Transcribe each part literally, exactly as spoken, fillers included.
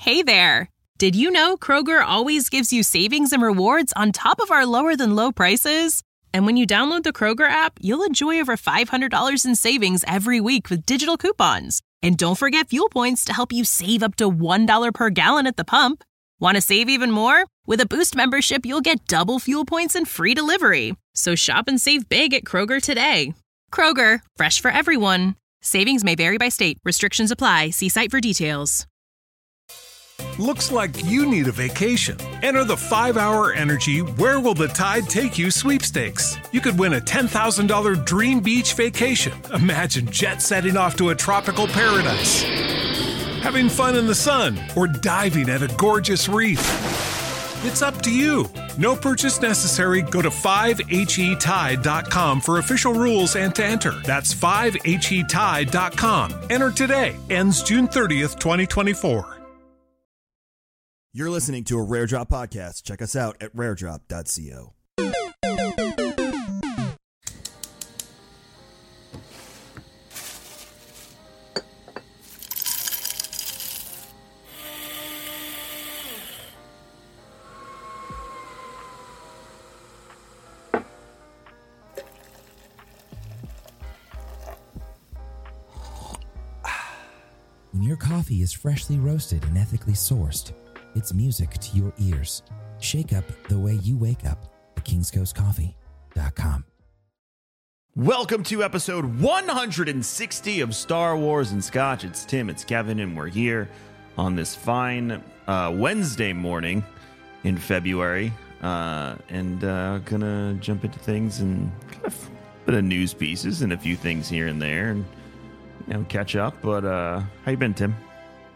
Hey there! Did you know Kroger always gives you savings and rewards on top of our lower-than-low prices? And when you download the Kroger app, you'll enjoy over five hundred dollars in savings every week with digital coupons. And don't forget fuel points to help you save up to one dollar per gallon at the pump. Want to save even more? With a Boost membership, you'll get double fuel points and free delivery. So shop and save big at Kroger today. Kroger, fresh for everyone. Savings may vary by state. Restrictions apply. See site for details. Looks like you need a vacation. Enter the five hour Energy Where Will the Tide Take You sweepstakes. You could win a ten thousand dollars dream beach vacation. Imagine jet setting off to a tropical paradise, having fun in the sun, or diving at a gorgeous reef. It's up to you. No purchase necessary. Go to five H E tide dot com for official rules and to enter. That's five H E tide dot com. Enter today. Ends June thirtieth, twenty twenty-four. You're listening to a Rare Drop podcast. Check us out at rare drop dot co. When your coffee is freshly roasted and ethically sourced, it's music to your ears. Shake up the way you wake up at kings coast coffee dot com. Welcome to episode one hundred sixty of Star Wars and Scotch. It's Tim, it's Kevin, and we're here on this fine uh, Wednesday morning in February. Uh, and uh, gonna jump into things and kind of a bit of news pieces and a few things here and there, and you know, catch up. But uh, how you been, Tim?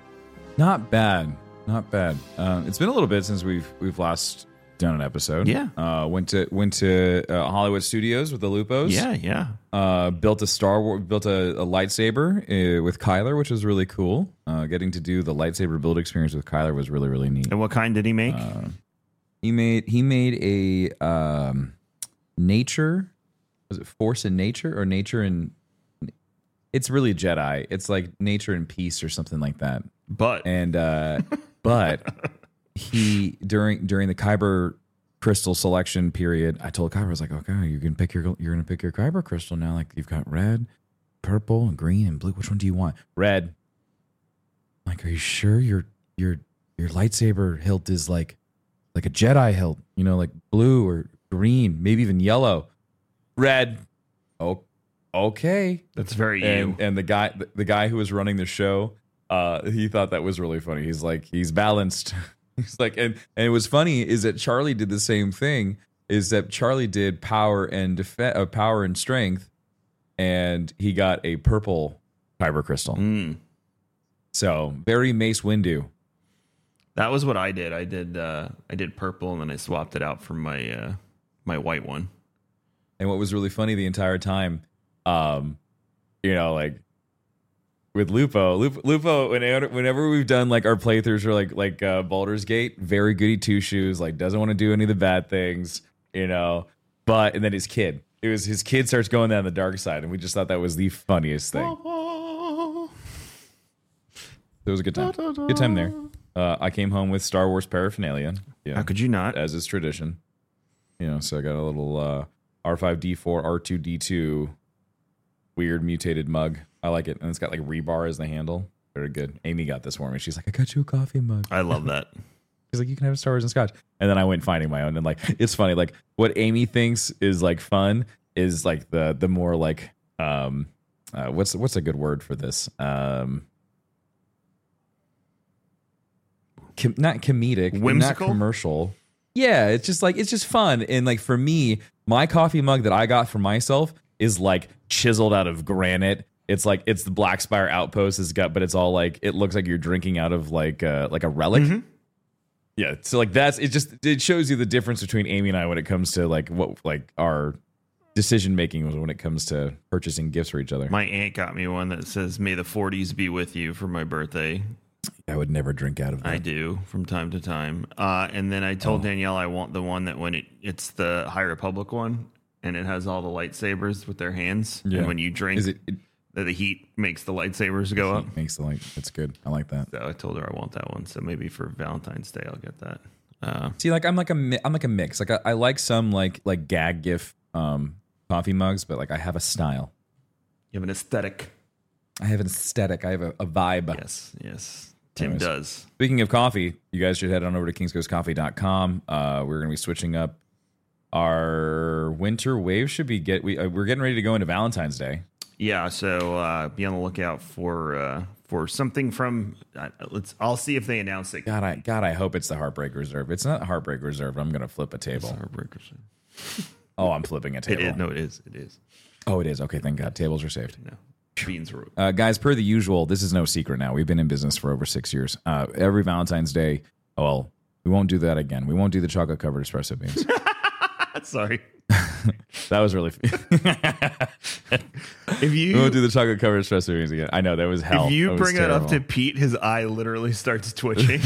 Not bad. Not bad. Uh, it's been a little bit since we've we've last done an episode. Yeah. Uh, went to went to uh, Hollywood Studios with the Lupos. Yeah, yeah. Uh, built a Star Wars, built a, a lightsaber uh, with Kyler, which was really cool. Uh, getting to do the lightsaber build experience with Kyler was really really neat. And what kind did he make? Uh, he made he made a um, nature. Was it Force and Nature or Nature and? It's really Jedi. It's like Nature and Peace or something like that. But and. Uh, But he during during the Kyber crystal selection period, I told Kyber, I was like, okay, you can pick your you're gonna pick your Kyber crystal now. Like you've got red, purple, and green and blue. Which one do you want? Red. I'm like, are you sure your your your lightsaber hilt is like like a Jedi hilt? You know, like blue or green, maybe even yellow. Red. Oh, okay. That's very and, you. And the guy the, the guy who was running the show. Uh, he thought that was really funny. He's like, he's balanced. He's like, and, and it was funny is that Charlie did the same thing. Is that Charlie did power and def- uh, power and strength, and he got a purple Kyber crystal. Mm. So very Mace Windu. That was what I did. I did. Uh, I did purple, and then I swapped it out for my uh, my white one. And what was really funny the entire time, um, you know, like. With Lupo, Lupo, Lupo, whenever, whenever we've done like our playthroughs or like like uh, Baldur's Gate, very goody two shoes, like doesn't want to do any of the bad things, you know. But and then his kid, it was his kid starts going down the dark side, and we just thought that was the funniest thing. It was a good time, good time there. Uh, I came home with Star Wars paraphernalia. Yeah, how could you not? As is tradition, you know. So I got a little uh, R five D four, R two D two, weird mutated mug. I like it. And it's got like rebar as the handle. Very good. Amy got this for me. She's like, I got you a coffee mug. I love that. She's like, you can have Star Wars and Scotch. And then I went finding my own. And like, it's funny. Like what Amy thinks is like fun is like the the more like, um, uh, what's what's a good word for this? Um, com- not comedic, whimsical, not commercial. Yeah, it's just like, it's just fun. And like for me, my coffee mug that I got for myself is like chiseled out of granite. It's like it's the Black Spire Outpost. It's got, but it's all like it looks like you're drinking out of like uh, like a relic. Mm-hmm. Yeah, so like that's it. Just it shows you the difference between Amy and I when it comes to like what like our decision making when it comes to purchasing gifts for each other. My aunt got me one that says "May the forties be with you" for my birthday. I would never drink out of that. I do from time to time. Uh, and then I told oh. Danielle I want the one that when it it's the High Republic one, and it has all the lightsabers with their hands. Yeah. And when you drink, is it, it that the heat makes the lightsabers go up. Makes the light. It's good. I like that. So I told her I want that one. So maybe for Valentine's Day, I'll get that. Uh, See, like I'm like a mi- I'm like a mix. Like I, I like some like like gag gif um, coffee mugs, but like I have a style. you have an aesthetic. I have an aesthetic. I have a, a vibe. Yes, yes. Tim Anyways. does. Speaking of coffee, you guys should head on over to kings coast coffee dot com. Uh, we're going to be switching up our winter wave. Should be get we uh, we're getting ready to go into Valentine's Day. Yeah, so uh, be on the lookout for uh, for something from. Uh, let's. I'll see if they announce it. God, I God, I hope it's the Heartbreak Reserve. It's not Heartbreak Reserve. I'm going to flip a table. Heartbreakers. Oh, I'm flipping a It table. is. No, it is. It is. Oh, it is. Okay, thank God. Tables are saved. No. Beans were. Uh, guys, per the usual, this is no secret now. We've been in business for over six years. Uh, every Valentine's Day, oh, well, we won't do that again. We won't do the chocolate covered espresso beans. Sorry. That was really. If we you won't do the chocolate covered espresso beans again. I know that was hell. if you That was bring it up to terrible. Pete, his eye literally starts twitching.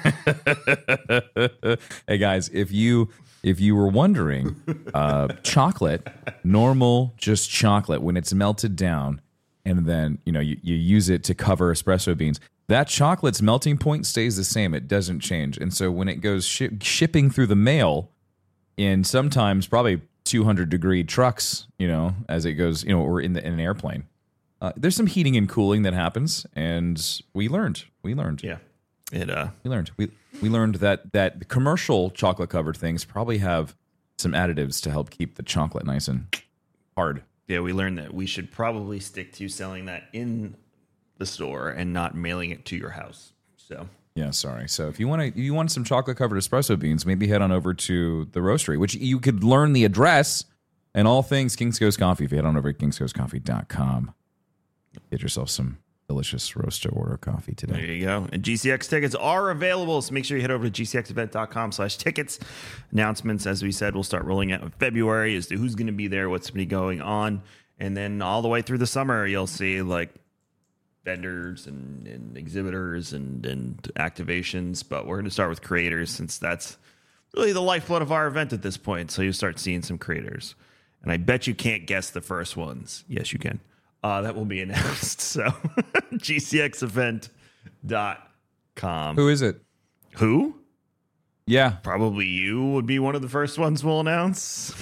Hey guys, if you if you were wondering, uh, chocolate, normal, just chocolate, when it's melted down, and then you know you, you use it to cover espresso beans. That chocolate's melting point stays the same; it doesn't change. And so when it goes shi shipping through the mail, in sometimes probably two hundred degree trucks, you know, as it goes, you know, or in, the, in an airplane, uh, there's some heating and cooling that happens, and we learned, we learned, yeah. It uh we learned, we we learned that that the commercial chocolate covered things probably have some additives to help keep the chocolate nice and hard. yeah, we learned that we should probably stick to selling that in the store and not mailing it to your house. So Yeah, sorry. So if you want to, you want some chocolate covered espresso beans, maybe head on over to the roastery, which you could learn the address and all things Kings Coast Coffee if you head on over to kings coast coffee dot com. Get yourself some delicious roast to order coffee there today. you go. And G C X tickets are available, so make sure you head over to g c x event dot com slash tickets. Announcements, as we said, will start rolling out in February as to who's going to be there, what's going to be going on. And then all the way through the summer, you'll see like vendors and, and exhibitors and, and activations. But we're going to start with creators since that's really the lifeblood of our event at this point. So you'll start seeing some creators. And I bet you can't guess the first ones. Yes, you can. Uh, that will be announced. So g c x event dot com. Who is it? Who? Yeah. Probably you would be one of the first ones we'll announce.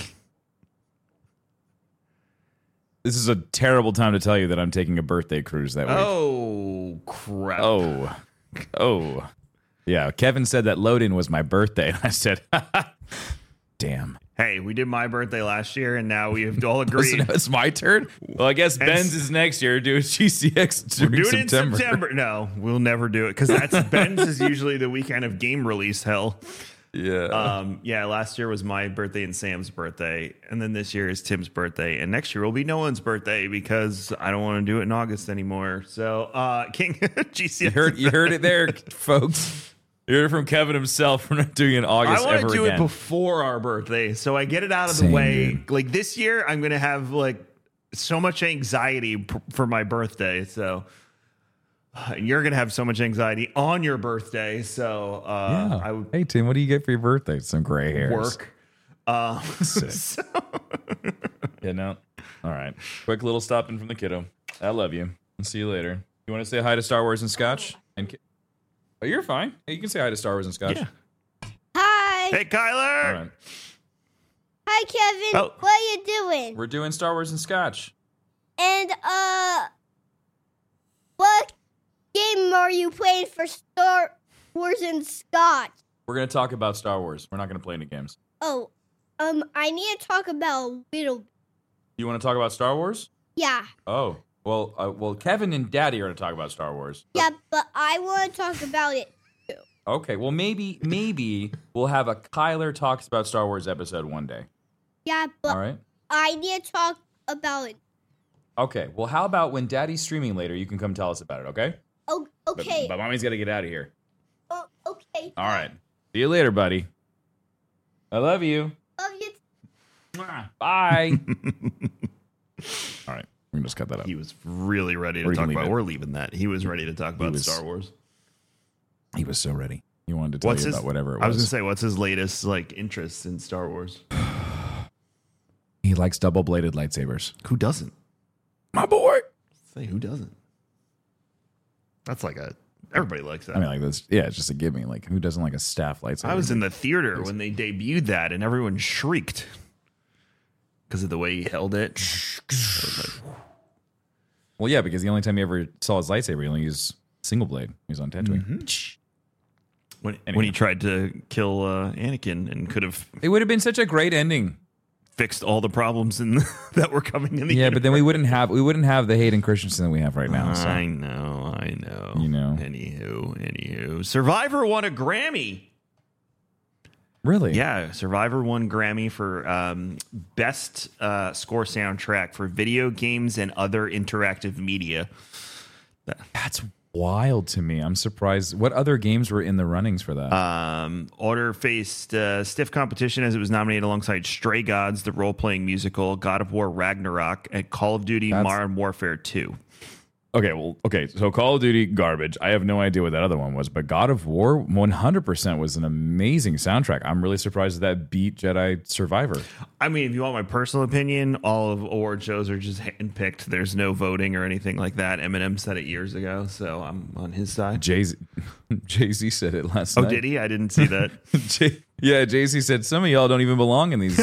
This is a terrible time to tell you that I'm taking a birthday cruise that week. Oh, crap. Oh. Oh. Yeah. Kevin said that load-in was my birthday. And I said, damn. Hey, we did my birthday last year, and now we have all So agreed. now it's my turn? Well, I guess Ben's is next year. Do a G C X We're during doing September. it in September. No, we'll never do it because that's Ben's is usually the weekend of game release hell. Yeah. Um, yeah, last year was my birthday and Sam's birthday, and then this year is Tim's birthday, and next year will be no one's birthday because I don't want to do it in August anymore. So, uh, King G C X. You heard, you heard it there, folks. You heard it from Kevin himself. We're not doing it in August I want ever to do again. it before our birthday, so I get it out of Same, the way. dude. Like this year, I'm gonna have like so much anxiety p- for my birthday. So and you're gonna have so much anxiety on your birthday. So uh, Yeah. I would Hey, Tim, what do you get for your birthday? Some gray hairs. work. Uh, Sick. so- Yeah, no. All right. Quick little stopping from the kiddo. I love you. I'll see you later. You want to say hi to Star Wars and Scotch? And ki- oh, you're fine. Hey, you can say hi to Star Wars and Scotch. Yeah. Hi. Hey, Kyler. All right. Hi, Kevin. Oh. What are you doing? We're doing Star Wars and Scotch. And, uh, what game are you playing for Star Wars and Scotch? We're going to talk about Star Wars. We're not going to play any games. Oh, um, I need to talk about a little. You want to talk about Star Wars? Yeah. Oh. Well, uh, well, Kevin and Daddy are going to talk about Star Wars. Yeah, but I want to talk about it. Okay. Well, maybe, maybe we'll have a Kyler Talks About Star Wars episode one day. Yeah, but All right. I need to talk about it. Okay. Well, how about when Daddy's streaming later, you can come tell us about it, okay? Oh, But- okay. But, Mommy's got to get out of here. Oh, okay. All right. See you later, buddy. I love you. Love you. Mwah. Bye. All right. We can just cut that up. He was really ready to Or you talk can leave about. it. We're leaving that. He was ready to talk about was- Star Wars. He was so ready. He wanted to tell What's you his? about whatever it was. I was gonna say, what's his latest like interest in Star Wars? He likes double-bladed lightsabers. Who doesn't? My boy. Say who doesn't? That's like a everybody likes that. I mean, like this. Yeah, it's just a gimme. Like, who doesn't like a staff lightsaber? I was in the theater when they debuted that, and everyone shrieked because of the way he held it. I was like, well, yeah, because the only time he ever saw his lightsaber, he only used single blade. He was on Tatooine. Mm-hmm. When, Anyway. when he tried to kill uh, Anakin and could have It would have been such a great ending. fixed all the problems in that were coming in the Yeah, but then we universe. wouldn't have we wouldn't have the Hayden Christensen that we have right now. So. I know, I know. You know. Anywho, anywho. Survivor won a Grammy. Really? Yeah, Survivor won Grammy for um, best uh, score soundtrack for video games and other interactive media. That's wild to me. I'm surprised. What other games were in the runnings for that? Um, Order faced uh, stiff competition as it was nominated alongside Stray Gods, the role-playing musical, God of War Ragnarok, and Call of Duty That's- Modern Warfare two. Okay, well, okay, so Call of Duty, garbage. I have no idea what that other one was, but God of War, one hundred percent was an amazing soundtrack. I'm really surprised that beat Jedi Survivor. I mean, if you want my personal opinion, all of award shows are just handpicked. There's no voting or anything like that. Eminem said it years ago, so I'm on his side. Jay-Z, Jay-Z said it last Oh, night. did he? I didn't see that. Jay, yeah, Jay-Z said, some of y'all don't even belong in these.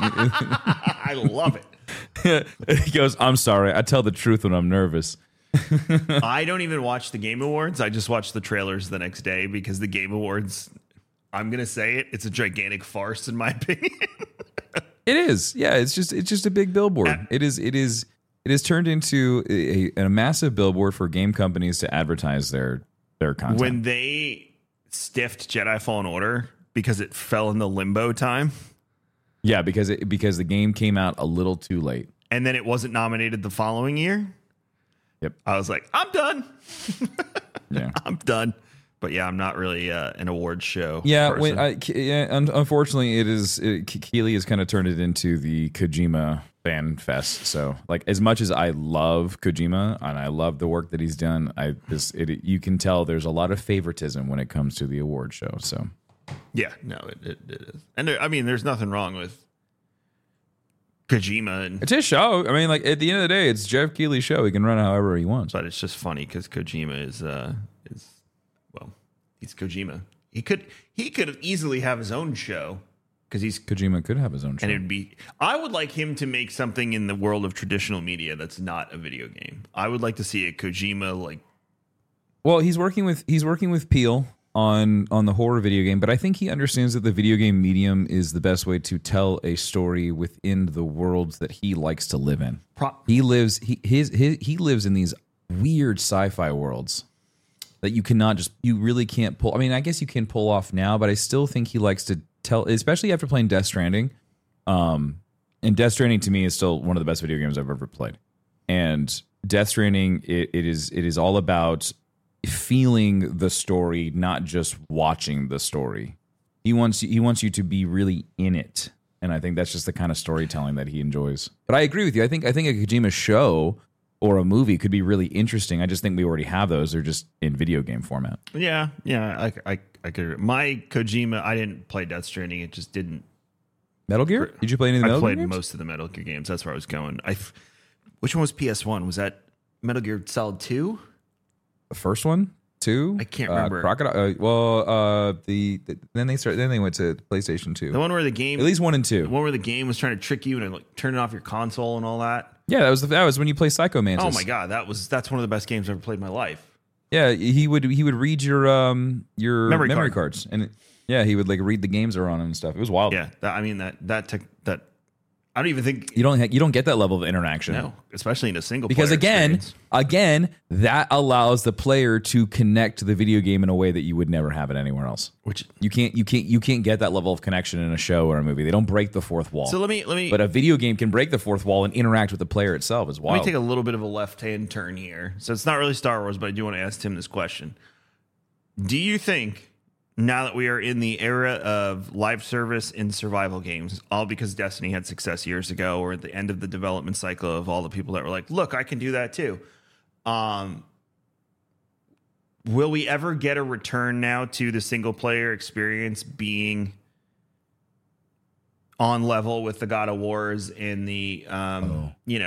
I love it. He goes, I'm sorry, I tell the truth when I'm nervous. I don't even watch the Game Awards. I just watch the trailers the next day because the Game Awards, I'm going to say it, it's a gigantic farce in my opinion. It is. Yeah, it's just it's just a big billboard. It is it is it is turned into a, a massive billboard for game companies to advertise their their content. When they stiffed Jedi Fallen Order because it fell in the limbo time yeah, because it, because the game came out a little too late. and then it wasn't nominated the following year, Yep. I was like, I'm done. Yeah. I'm done. But yeah, I'm not really uh, an awards show. Yeah, person. when I, Ke- yeah, un- unfortunately, it is. It, Ke- Keighley has kind of turned it into the Kojima fan fest. So, like, as much as I love Kojima and I love the work that he's done, I just it, you can tell there's a lot of favoritism when it comes to the award show. So, yeah, no, it, it, it is. And there, I mean, there's nothing wrong with Kojima, and it's his show. I mean, like at the end of the day, it's Jeff Keighley's show. He can run it however he wants. but it's just funny because Kojima is uh is well, he's Kojima. He could he could easily have his own show because he's Kojima could have his own show. and it'd be. I would like him to make something in the world of traditional media that's not a video game. I would like to see a Kojima like. Well, he's working with he's working with Peele on on the horror video game, but I think he understands that the video game medium is the best way to tell a story within the worlds that he likes to live in. Pro- He lives he his, his he lives in these weird sci-fi worlds that you cannot just you really can't pull. I mean, I guess you can pull off now, but I still think he likes to tell, especially after playing Death Stranding. Um, and Death Stranding to me is still one of the best video games I've ever played. And Death Stranding, it, it is it is all about feeling the story, not just watching the story. He wants he wants you to be really in it, and I think that's just the kind of storytelling that he enjoys. But I agree with you. I think I think a Kojima show or a movie could be really interesting. I just think we already have those. They're just in video game format. Yeah, yeah, I I I could. My Kojima, I didn't play Death Stranding. It just didn't. Metal Gear? Did you play any of the I Metal played Gear games? most of the Metal Gear games. That's where I was going. I, f- which one was P S one? Was that Metal Gear Solid two? The first one, two. I can't uh, remember. Crocodile. Uh, well, uh, the, the then they start. Then they went to PlayStation two. The one where the game, At least one and the two. one where the game was trying to trick you and like turning off your console and all that. Yeah, that was the, that was when you play Psycho Mantis. Oh my god, that was that's one of the best games I've ever played in my life. Yeah, he would he would read your um your Memory memory, card. cards, and it, yeah, he would like read the games that are on them and stuff. It was wild. Yeah, that, I mean that that took that. I don't even think You don't ha- you don't get that level of interaction. no, especially in a single Because player again, experience. again, that allows the player to connect to the video game in a way that you would never have it anywhere else. which You can't you can't you can't get that level of connection in a show or a movie. They don't break the fourth wall. so let me let me but a video game can break the fourth wall and interact with the player itself as Let well. me take a little bit of a left-hand turn here. So it's not really Star Wars, but I do want to ask Tim this question. Do you think, now that we are in the era of live service in survival games, all because Destiny had success years ago, or at the end of the development cycle of all the people that were like, look, I can do that too. Um, will we ever get a return now to the single-player experience being on level with the God of Wars and the, um, you know,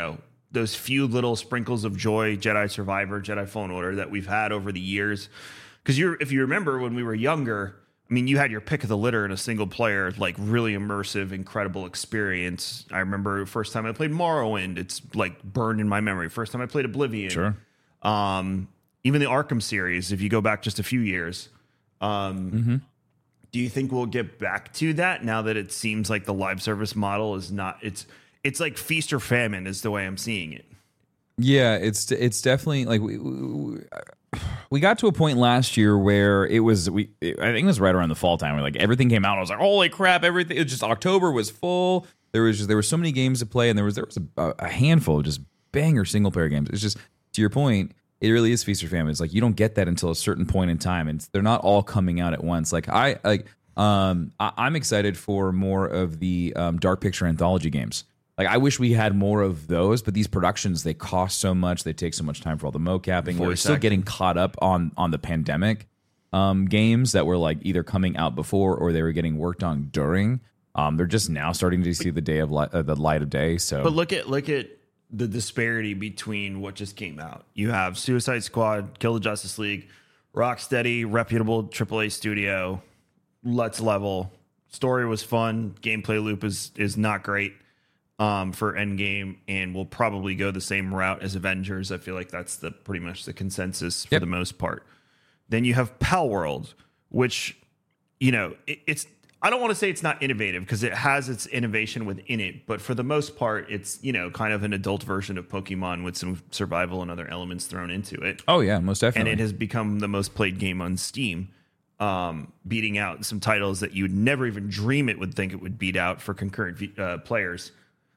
those few little sprinkles of joy, Jedi Survivor, Jedi Fallen Order, that we've had over the years. Because you're, if you remember when we were younger, I mean, you had your pick of the litter in a single player, like really immersive, incredible experience. I remember first time I played Morrowind, it's like burned in my memory. First time I played Oblivion. Sure. Um, even the Arkham series, if you go back just a few years. Um, Mm-hmm. Do you think we'll get back to that now that it seems like the live service model is not, it's, it's like feast or famine is the way I'm seeing it. Yeah, it's it's definitely like we, we we got to a point last year where it was we I think it was right around the fall time where like everything came out. I was like, holy crap! Everything. It was just October was full. There was just, there were so many games to play, and there was there was a, a handful of just banger single player games. It's just, to your point, it really is feast or famine. It's like you don't get that until a certain point in time, and they're not all coming out at once. Like I like um I, I'm excited for more of the um, Dark Picture anthology games. Like, I wish we had more of those, but these productions, they cost so much. They take so much time for all the mocapping. We're still getting caught up on on the pandemic um, games that were like either coming out before or they were getting worked on during. Um, they're just now starting to see the day of li- uh, the light of day. So, but look at look at the disparity between what just came out. You have Suicide Squad, Kill the Justice League, Rocksteady, reputable triple A studio. Let's level. Story was fun. Gameplay loop is is not great. Um, for Endgame, and we'll probably go the same route as Avengers. I feel like that's the pretty much the consensus for yep. the most part. Then you have Palworld, which, you know, it, it's, I don't want to say it's not innovative because it has its innovation within it, but for the most part, it's, you know, kind of an adult version of Pokemon with some survival and other elements thrown into it. Oh yeah, most definitely. And it has become the most played game on Steam, um, beating out some titles that you would never even dream it would think it would beat out for concurrent uh, players.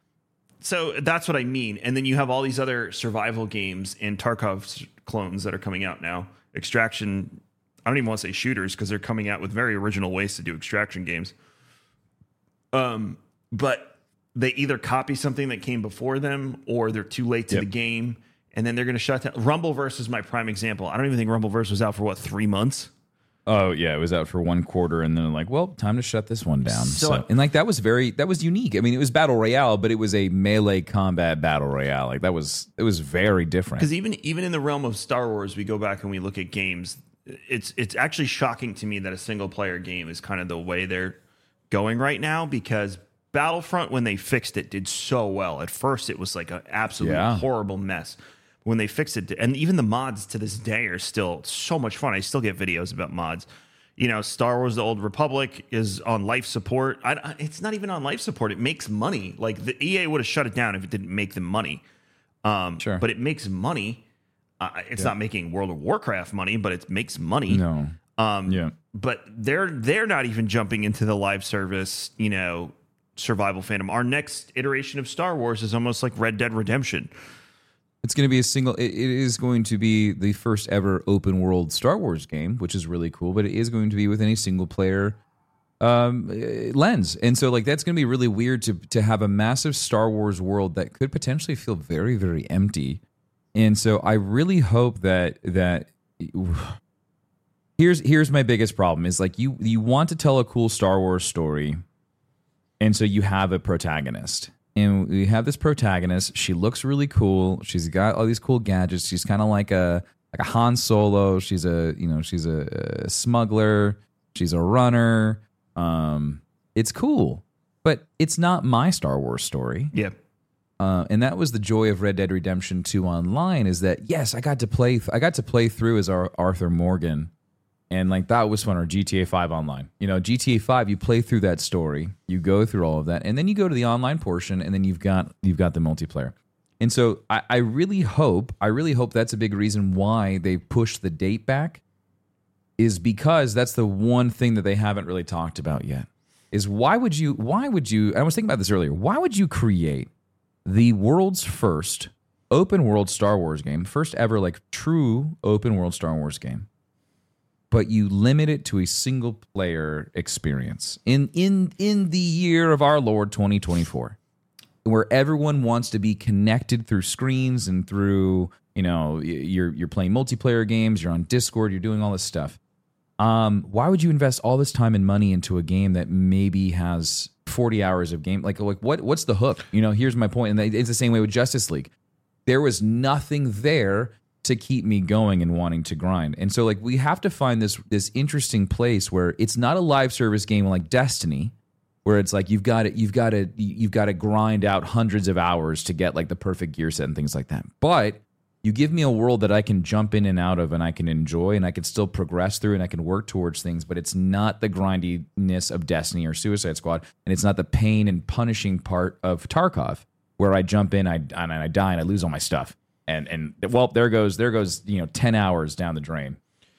So that's what I mean. And then you have all these other survival games and Tarkov clones that are coming out now. Extraction, I don't even want to say shooters because they're coming out with very original ways to do extraction games. Um, but they either copy something that came before them or they're too late to yep. the game. And then they're going to shut down. Rumbleverse is my prime example. I don't even think Rumbleverse was out for, what, three months? Oh yeah, it was out for one quarter, and then like, well, time to shut this one down. So, so and like that was very that was unique. I mean, it was battle royale, but it was a melee combat battle royale. Like that was it was very different. Because even even in the realm of Star Wars, we go back and we look at games. It's it's actually shocking to me that a single player game is kind of the way they're going right now. Because Battlefront, when they fixed it, did so well. At first, it was like an absolute yeah. horrible mess. When they fixed it, and even the mods to this day are still so much fun. I still get videos about mods. You know, Star Wars: The Old Republic is on life support. I, it's not even on life support. It makes money. Like the E A would have shut it down if it didn't make them money. Um, sure, but it makes money. Uh, it's yeah. not making World of Warcraft money, but it makes money. No. Um, yeah. But they're they're not even jumping into the live service. You know, survival fandom. Our next iteration of Star Wars is almost like Red Dead Redemption. It's going to be a single. It, it is going to be the first ever open world Star Wars game, which is really cool. But it is going to be within a single player um, lens, and so like that's going to be really weird to to have a massive Star Wars world that could potentially feel very very empty. And so I really hope that that here's here's my biggest problem is like you you want to tell a cool Star Wars story, and so you have a protagonist. And we have this protagonist. She looks really cool. She's got all these cool gadgets. She's kind of like a like a Han Solo. She's a you know she's a, a smuggler. She's a runner. Um, it's cool, but it's not my Star Wars story. Yeah, uh, and that was the joy of Red Dead Redemption two Online. Is that yes, I got to play. I got to play through as our Arthur Morgan. And like that was fun, or G T A five Online. You know, G T A five, you play through that story, you go through all of that, and then you go to the online portion, and then you've got you've got the multiplayer. And so I, I really hope, I really hope that's a big reason why they pushed the date back, is because that's the one thing that they haven't really talked about yet. Is why would you why would you I was thinking about this earlier, why would you create the world's first open world Star Wars game, first ever like true open world Star Wars game, but you limit it to a single player experience in in in the year of our Lord twenty twenty-four, where everyone wants to be connected through screens and through, you know, you're you're playing multiplayer games, you're on Discord, you're doing all this stuff. Um, why would you invest all this time and money into a game that maybe has forty hours of game? Like, like what what's the hook? You know, here's my point. And it's the same way with Justice League. there was nothing there to keep me going and wanting to grind. And so like we have to find this this interesting place where it's not a live service game like Destiny, where it's like you've got to you've got to you've got to grind out hundreds of hours to get like the perfect gear set and things like that. But you give me a world that I can jump in and out of and I can enjoy and I can still progress through and I can work towards things, but it's not the grindiness of Destiny or Suicide Squad, and it's not the pain and punishing part of Tarkov, where I jump in, I and I die and I lose all my stuff. And and well, there goes there goes, you know, ten hours down the drain.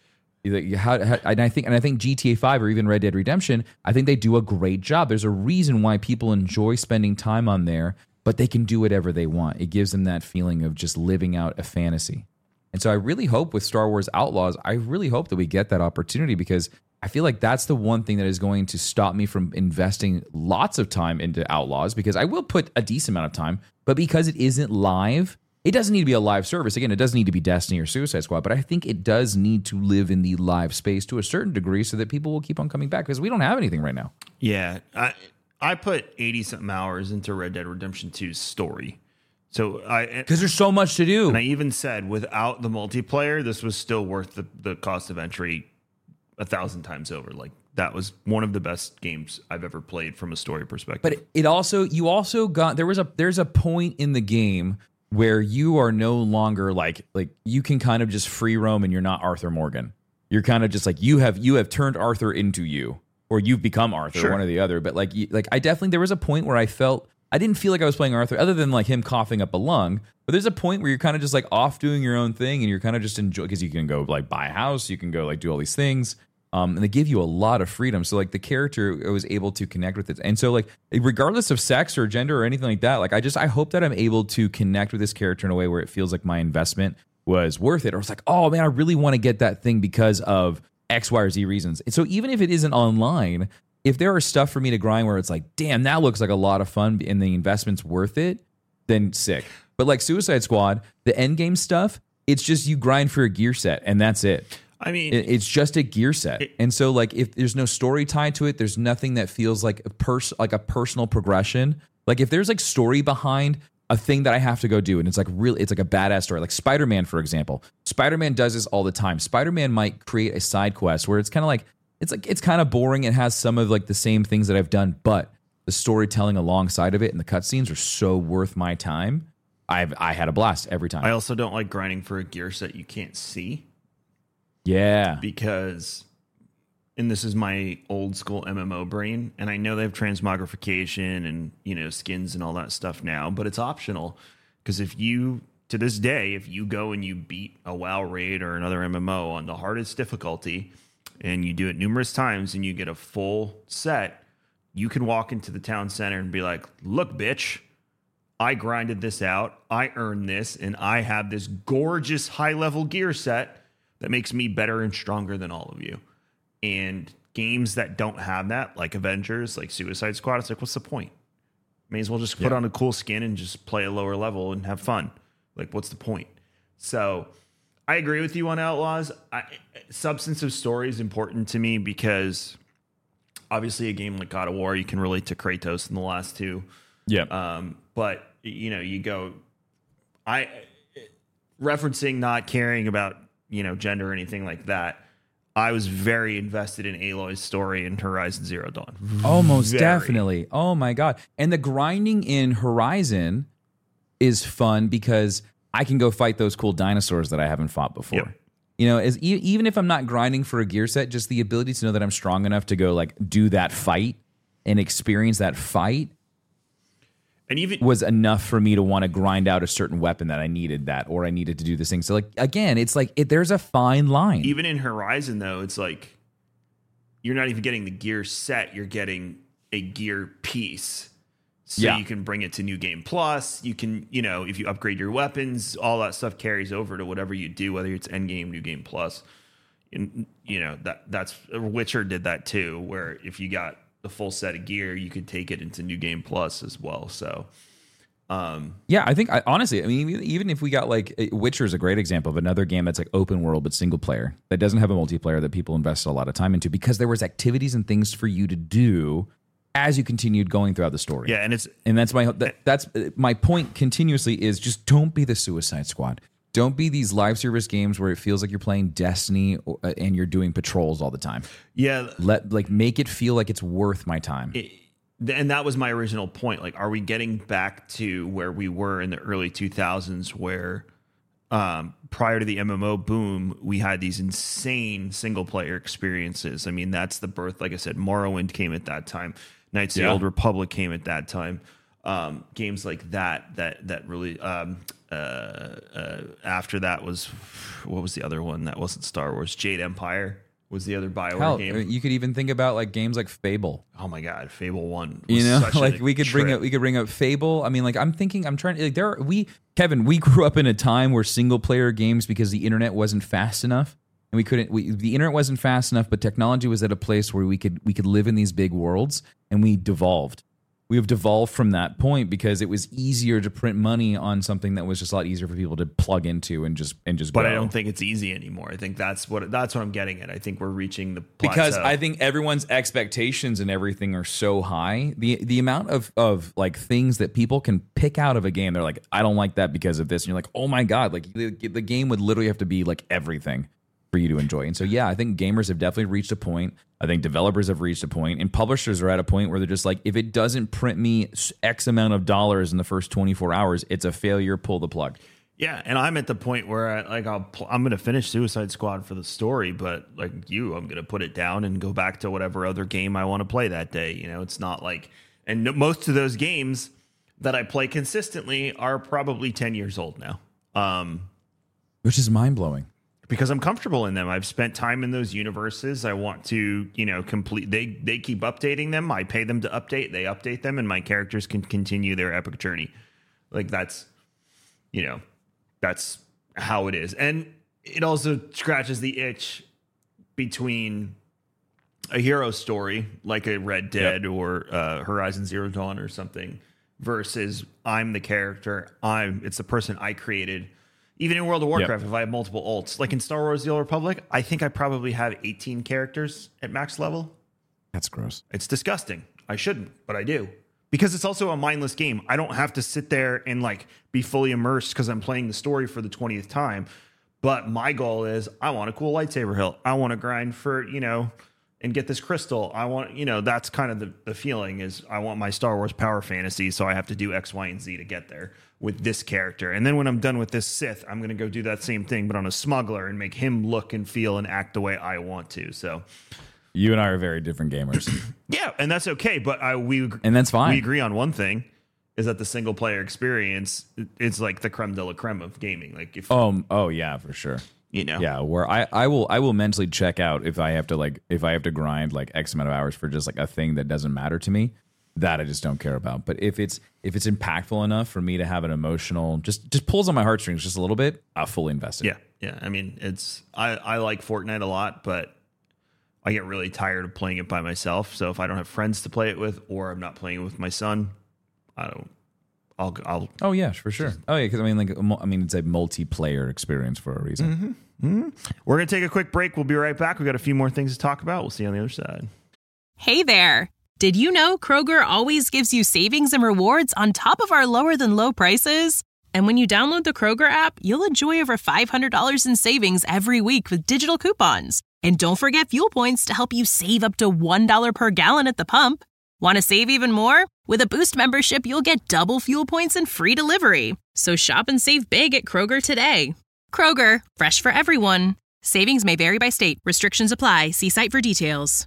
How, how, and I think and I think G T A five or even Red Dead Redemption, I think they do a great job. There's a reason why people enjoy spending time on there, but they can do whatever they want. It gives them that feeling of just living out a fantasy. And so I really hope with Star Wars Outlaws, I really hope that we get that opportunity, because I feel like that's the one thing that is going to stop me from investing lots of time into Outlaws, because I will put a decent amount of time, but because it isn't live, it doesn't need to be a live service. Again, it doesn't need to be Destiny or Suicide Squad, but I think it does need to live in the live space to a certain degree so that people will keep on coming back, because we don't have anything right now. Yeah, I I put eighty something hours into Red Dead Redemption two's story. So I because there's so much to do. And I even said without the multiplayer, this was still worth the, the cost of entry a thousand times over. Like that was one of the best games I've ever played from a story perspective. But it, it also you also got there was a there's a point in the game where you are no longer like like you can kind of just free roam and you're not Arthur Morgan. You're kind of just like you have you have turned Arthur into you, or you've become Arthur, sure. one or the other. But like you, like I definitely there was a point where I felt I didn't feel like I was playing Arthur, other than like him coughing up a lung. But there's a point where you're kind of just like off doing your own thing, and you're kind of just enjoy, because you can go like buy a house, you can go like do all these things. Um, and they give you a lot of freedom. So like the character was able to connect with it. And so like regardless of sex or gender or anything like that, like I just I hope that I'm able to connect with this character in a way where it feels like my investment was worth it. Or it's like, oh man, I really want to get that thing because of X, Y, or Z reasons. And so even if it isn't online, if there are stuff for me to grind where it's like, damn, that looks like a lot of fun and the investment's worth it, then sick. But like Suicide Squad, the end game stuff, it's just you grind for a gear set and that's it. I mean, it's just a gear set. It, and so like if there's no story tied to it, there's nothing that feels like a pers- like a personal progression. Like if there's like story behind a thing that I have to go do, and it's like really it's like a badass story. Like Spider-Man, for example. Spider-Man does this all the time. Spider-Man might create a side quest where it's kind of like it's like it's kind of boring. It has some of like the same things that I've done, but the storytelling alongside of it and the cutscenes are so worth my time. I've I had a blast every time. I also don't like grinding for a gear set you can't see. Yeah. Because, and this is my old school M M O brain, and I know they have transmogrification and, you know, skins and all that stuff now, but it's optional. Because if you, to this day, if you go and you beat a WoW raid or another M M O on the hardest difficulty, and you do it numerous times and you get a full set, you can walk into the town center and be like, look, bitch, I grinded this out, I earned this, and I have this gorgeous high-level gear set that makes me better and stronger than all of you. And games that don't have that, like Avengers, like Suicide Squad, it's like, what's the point? May as well just put yeah. on a cool skin and just play a lower level and have fun. Like, what's the point? So I agree with you on Outlaws. I, substance of story is important to me because obviously a game like God of War, you can relate to Kratos in the last two. Yeah. Um, but, you know, you go... I referencing not caring about you know, gender or anything like that. I was very invested in Aloy's story in Horizon Zero Dawn. Oh, most very. definitely. Oh my God. And the grinding in Horizon is fun because I can go fight those cool dinosaurs that I haven't fought before. Yep. You know, as e- even if I'm not grinding for a gear set, just the ability to know that I'm strong enough to go like do that fight and experience that fight and even was enough for me to want to grind out a certain weapon that I needed that, or I needed to do this thing. So like, again, it's like, it, there's a fine line. Even in Horizon though, it's like, you're not even getting the gear set. You're getting a gear piece. So yeah. you can bring it to New Game Plus. You can, you know, if you upgrade your weapons, all that stuff carries over to whatever you do, whether it's End Game, New Game Plus. And, you know, that that's Witcher did that too, where if you got the full set of gear, you could take it into New Game Plus as well. So, um, yeah, I think I, honestly, I mean, even if we got like Witcher is a great example of another game that's like open world but single player that doesn't have a multiplayer that people invested a lot of time into because there was activities and things for you to do as you continued going throughout the story. Yeah, and it's And that's my that, that's my point continuously is just don't be the Suicide Squad. Don't be these live service games where it feels like you're playing Destiny or, uh, and you're doing patrols all the time. yeah. Let like make it feel like it's worth my time. It, and that was my original point. Like, are we getting back to where we were in the early two thousands, where um, prior to the M M O boom, we had these insane single player experiences? I mean, that's the birth. Like I said, Morrowind came at that time. Knights of Yeah. the Old Republic came at that time. Um, games like that, that that really. Um, uh, uh, after that was, what was the other one that wasn't Star Wars? Jade Empire was the other BioWare Hell, game. you could even think about like games like Fable. Oh my God, Fable One. Was You know, such like a we could bring trip. up we could bring up Fable. I mean, like I'm thinking, I'm trying to like there. Are, we Kevin, we grew up in a time where single player games, because the internet wasn't fast enough, and we couldn't. We, the internet wasn't fast enough, but technology was at a place where we could we could live in these big worlds, and we devolved. We have devolved from that point because it was easier to print money on something that was just a lot easier for people to plug into and just and just. But grow. I don't think it's easy anymore. I think that's what that's what I'm getting at. I think we're reaching the plateau. Because I think everyone's expectations and everything are so high. The the amount of of like things that people can pick out of a game, they're like, I don't like that because of this, and you're like, oh my god, like the, the game would literally have to be like everything for you to enjoy. And so yeah, I think gamers have definitely reached a point. I think developers have reached a point, and publishers are at a point where they're just like, if it doesn't print me X amount of dollars in the first twenty-four hours, it's a failure. Pull the plug. yeah, and I'm at the point where I, like I'll pl- I'm going to finish Suicide Squad for the story, but like you, I'm going to put it down and go back to whatever other game I want to play that day. You know, it's not like, and no, most of those games that I play consistently are probably ten years old now. Um, Which is mind blowing. because I'm comfortable in them. I've spent time in those universes. I want to, you know, complete. They they keep updating them. I pay them to update. They update them, and my characters can continue their epic journey. Like that's, you know, that's how it is. And it also scratches the itch between a hero story like a Red Dead Yep. or uh, Horizon Zero Dawn or something versus I'm the character. I'm. It's the person I created. Even in World of Warcraft, Yep. if I have multiple ults, like in Star Wars The Old Republic, I think I probably have eighteen characters at max level. That's gross. It's disgusting. I shouldn't, but I do. Because it's also a mindless game. I don't have to sit there and like be fully immersed because I'm playing the story for the twentieth time. But my goal is I want a cool lightsaber hilt. I want to grind for, you know, and get this crystal. I want, you know, that's kind of the, the feeling is I want my Star Wars power fantasy. So I have to do X, Y, and Z to get there with this character. And then when I'm done with this Sith, I'm going to go do that same thing, but on a smuggler and make him look and feel and act the way I want to. So You and I are very different gamers. yeah, and that's okay. But I, we, And that's fine. we agree on one thing is that the single player experience is like the creme de la creme of gaming. Like if, Oh, oh yeah, for sure. you know, Yeah, where I, I will I will mentally check out if I have to like if I have to grind like X amount of hours for just like a thing that doesn't matter to me. That I just don't care about. But if it's if it's impactful enough for me to have an emotional just just pulls on my heartstrings just a little bit, I'll fully invest in. yeah, yeah. I mean, it's I, I like Fortnite a lot, but I get really tired of playing it by myself. So if I don't have friends to play it with, or I'm not playing it with my son, I don't. I'll I'll. Oh yeah, for sure. Oh yeah, because I mean like I mean it's a multiplayer experience for a reason. Mm-hmm. We're gonna take a quick break. We'll be right back. We got a few more things to talk about. We'll see you on the other side. Hey there! Did you know Kroger always gives you savings and rewards on top of our lower than low prices? And when you download the Kroger app, you'll enjoy over five hundred dollars in savings every week with digital coupons. And don't forget fuel points to help you save up to one dollar per gallon at the pump. Want to save even more? With a Boost membership, you'll get double fuel points and free delivery. So shop and save big at Kroger today. Kroger, fresh for everyone. Savings may vary by state. Restrictions apply. See site for details.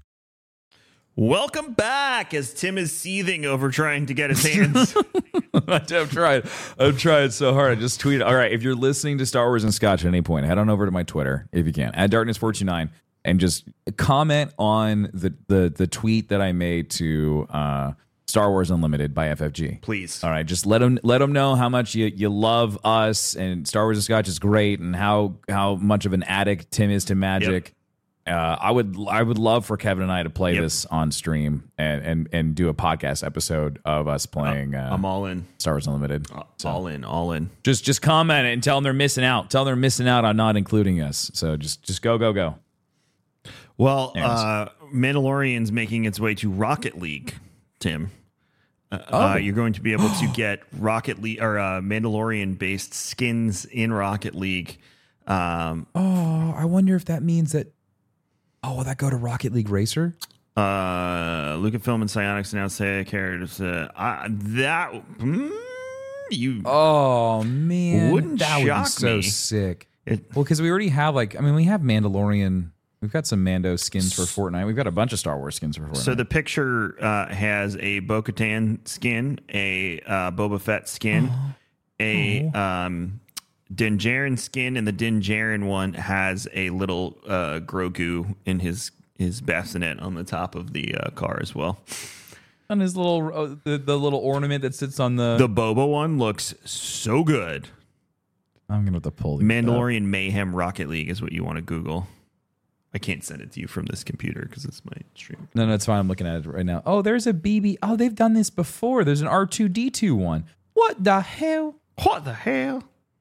Welcome back as Tim is seething over trying to get his hands. I've tried. I've tried so hard. I just tweeted. All right, if you're listening to Star Wars and Scotch at any point, head on over to my Twitter if you can, at Darkness four two nine, and just comment on the the the tweet that I made to uh, Star Wars Unlimited by F F G. Please. All right, just let them let them know how much you, you love us and Star Wars and Scotch is great, and how how much of an addict Tim is to magic. Uh, I would I would love for Kevin and I to play Yep. this on stream and, and and do a podcast episode of us playing uh, I'm all in. Star Wars Unlimited. All in. All in. Just just comment and tell them they're missing out. Tell them they're missing out on not including us. So just just go go go. Well, Anyways. uh, Mandalorian's making its way to Rocket League Tim. Uh, Oh. uh, you're going to be able to get Rocket League or uh, Mandalorian-based skins in Rocket League. Um, Oh, I wonder if that means that. Oh, will that go to Rocket League Racer? uh, Lucasfilm and Psyonix announced their characters. Uh, uh, that mm, you Oh man, Wouldn't that would be shock so me. sick. It- well, because we already have like, I mean, we have Mandalorian. We've got some Mando skins for Fortnite. We've got a bunch of Star Wars skins for Fortnite. So the picture uh, has a Bo-Katan skin, a uh, Boba Fett skin, a um, Din Djarin skin, and the Din Djarin one has a little uh, Grogu in his his bassinet on the top of the uh, car as well. on his little uh, the, the little ornament that sits on the. The Boba one looks so good. I'm gonna have to pull these up. Mandalorian Mayhem Rocket League is what you want to Google. I can't send it to you from this computer because it's my stream. No, no, it's fine. I'm looking at it right now. Oh, there's a B B. Oh, they've done this before. There's an R two D two one. What the hell? What the hell?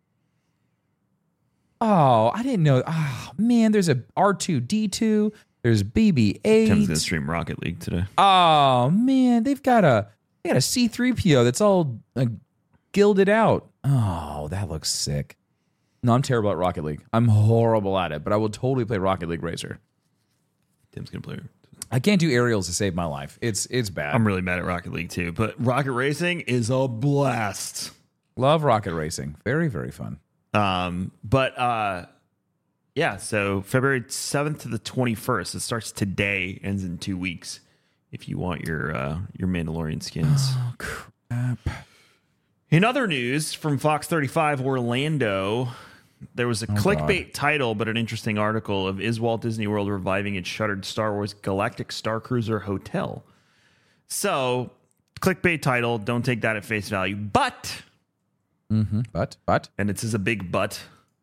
Oh, I didn't know. Oh man, there's a R two D two. There's B B eight. Tim's gonna stream Rocket League today. Oh man, they've got a they got a C three P O that's all uh, gilded out. Oh, that looks sick. No, I'm terrible at Rocket League. I'm horrible at it, but I will totally play Rocket League Racer. Tim's gonna play. I can't do aerials to save my life. It's it's bad. I'm really bad at Rocket League too, but Rocket Racing is a blast. Love rocket racing. Very very fun. Um, but uh, yeah. So February seventh to the twenty-first. It starts today, ends in two weeks. If you want your uh, your Mandalorian skins. Oh crap. In other news from Fox thirty-five Orlando, there was a Oh, clickbait God. title, but an interesting article of Is Walt Disney World reviving its shuttered Star Wars Galactic Star Cruiser Hotel? So, clickbait title, don't take that at face value. But, Mm-hmm. But but and it says a big but,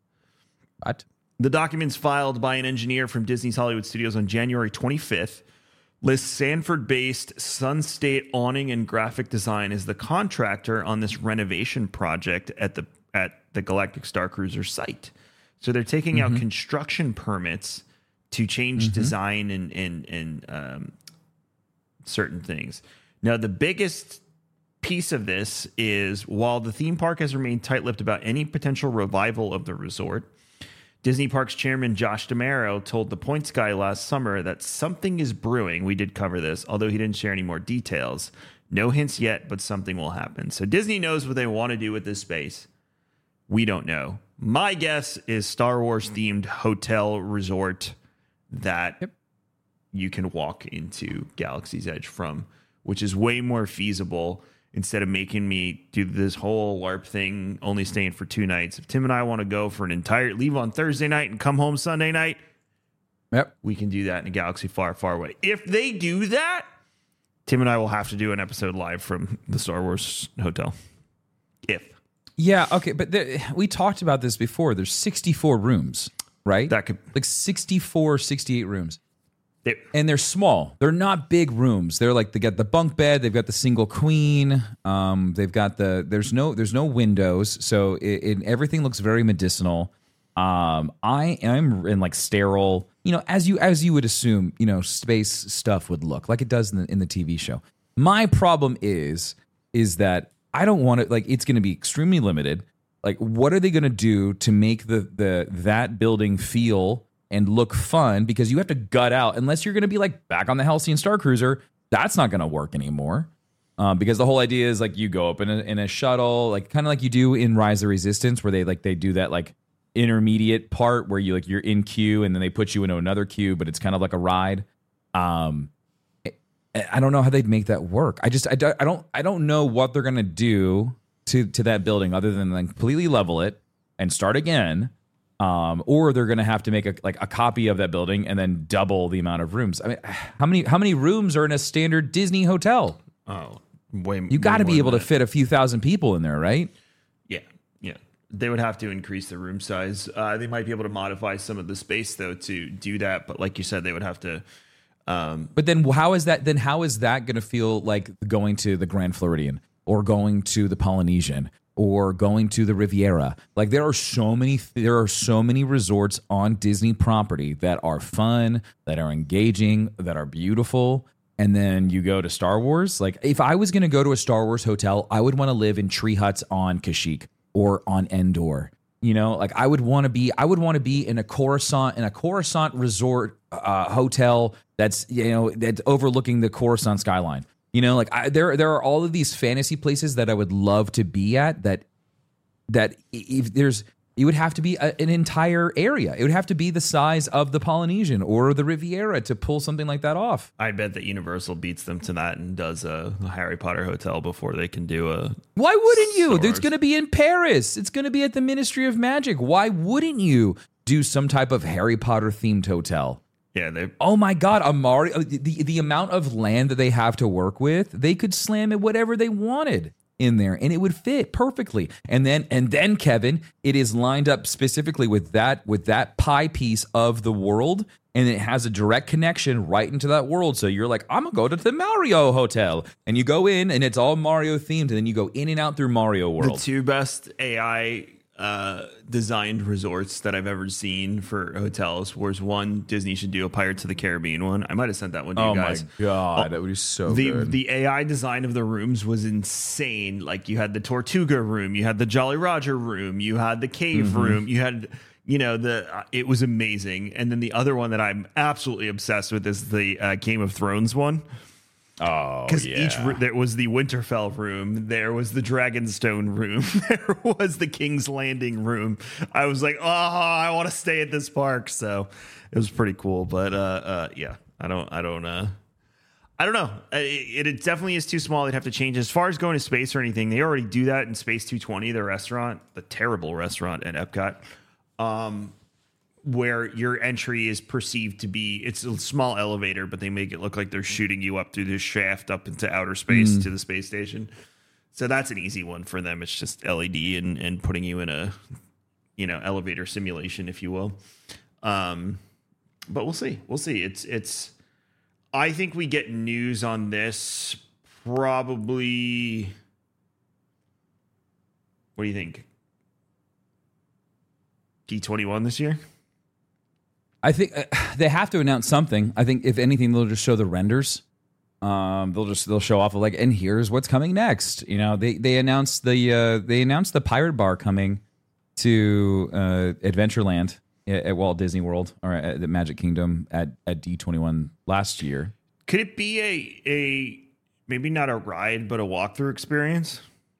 but the documents filed by an engineer from Disney's Hollywood Studios on January twenty-fifth lists Sanford-based Sun State Awning and Graphic Design as the contractor on this renovation project at the at the Galactic Star Cruiser site. So they're taking out construction permits to change design and and and um, certain things. Now, the biggest piece of this is while the theme park has remained tight-lipped about any potential revival of the resort, Disney Parks chairman Josh D'Amaro told The Points Guy last summer that something is brewing. We did cover this, although he didn't share any more details. No hints yet, but something will happen. So Disney knows what they want to do with this space. We don't know. My guess is Star Wars themed hotel resort that Yep. you can walk into Galaxy's Edge from, which is way more feasible instead of making me do this whole LARP thing, only staying for two nights. If Tim and I want to go for an entire leave on Thursday night and come home Sunday night, yep. we can do that in a galaxy far, far away. If they do that, Tim and I will have to do an episode live from the Star Wars hotel. If Yeah, okay, but there, we talked about this before. There's sixty-four rooms, right? that could, like sixty-four, sixty-eight rooms. they, And they're small. They're not big rooms. They're like they got the bunk bed, they've got the single queen, um, they've got the there's no there's no windows, so it, it everything looks very medicinal. Um, I am in like sterile, you know, as you as you would assume, you know, space stuff would look like it does in the in the T V show. My problem is is that I don't want it like it's going to be extremely limited. Like, what are they going to do to make the the that building feel and look fun? Because you have to gut out unless you're going to be like back on the Halcyon Star Cruiser. That's not going to work anymore. Um, because the whole idea is like you go up in a, in a shuttle, like kind of like you do in Rise of Resistance, where they like they do that like intermediate part where you like you're in queue and then they put you into another queue, but it's kind of like a ride. Um, I don't know how they'd make that work. I just I don't I don't, I don't know what they're gonna do to to that building other than like completely level it and start again. Um, or they're gonna have to make a like a copy of that building and then double the amount of rooms. I mean, how many how many rooms are in a standard Disney hotel? oh, way You got to way be more able to than that. fit a few thousand people in there, right? Yeah, yeah. They would have to increase the room size. Uh, they might be able to modify some of the space though to do that, but like you said, they would have to. Um, But then how is that? Then how is that going to feel like going to the Grand Floridian or going to the Polynesian or going to the Riviera? Like there are so many, there are so many resorts on Disney property that are fun, that are engaging, that are beautiful. and then you go to Star Wars. Like, if I was going to go to a Star Wars hotel, I would want to live in tree huts on Kashyyyk or on Endor. You know, like I would want to be, I would want to be in a Coruscant, in a Coruscant resort uh, hotel that's, you know, that's overlooking the Coruscant skyline. You know, like I, there, there are all of these fantasy places that I would love to be at. That, that if there's, it would have to be a, an entire area. It would have to be the size of the Polynesian or the Riviera to pull something like that off. I bet that Universal beats them to that and does a Harry Potter hotel before they can do a. Why wouldn't you? Stars. It's going to be in Paris. It's going to be at the Ministry of Magic. Why wouldn't you do some type of Harry Potter themed hotel? Yeah, they. Oh my God, a Mario! The the amount of land that they have to work with, they could slam it whatever they wanted in there, and it would fit perfectly. And then, and then, Kevin, it is lined up specifically with that with that pie piece of the world, and it has a direct connection right into that world. So you're like, I'm gonna go to the Mario Hotel, and you go in, and it's all Mario themed, and then you go in and out through Mario World. The two best A I uh, designed resorts that I've ever seen for hotels was one, Disney should do a Pirates of the Caribbean one. I might have sent that one to Oh you guys. my God, Oh, that would be so the, good. The A I design of the rooms was insane. Like you had the Tortuga room, you had the Jolly Roger room, you had the cave Mm-hmm. room, you had, you know, the uh, it was amazing. And then the other one that I'm absolutely obsessed with is the uh, Game of Thrones one. Oh, Because yeah. each there was the Winterfell room, there was the Dragonstone room, there was the King's Landing room. I was like, oh, I want to stay at this park. So it was pretty cool. But uh, uh, yeah, I don't, I don't, uh, I don't know. It, it definitely is too small. They'd have to change. As far as going to space or anything, they already do that in Space two twenty, the restaurant, the terrible restaurant at Epcot. Um, where your entry is perceived to be, it's a small elevator, but they make it look like they're shooting you up through this shaft up into outer space Mm. to the space station. So that's an easy one for them. It's just L E D and, and putting you in a, you know, elevator simulation, if you will. Um, but we'll see. We'll see. It's, it's, I think we get news on this probably. What do you think? D twenty-one this year? I think uh, they have to announce something. I think if anything, they'll just show the renders. Um, they'll just they'll show off of like, and here's what's coming next. You know, they they announced the uh, they announced the Pirate Bar coming to uh, Adventureland at, at Walt Disney World or at the Magic Kingdom at at D twenty-one last year. Could it be a a maybe not a ride but a walkthrough experience?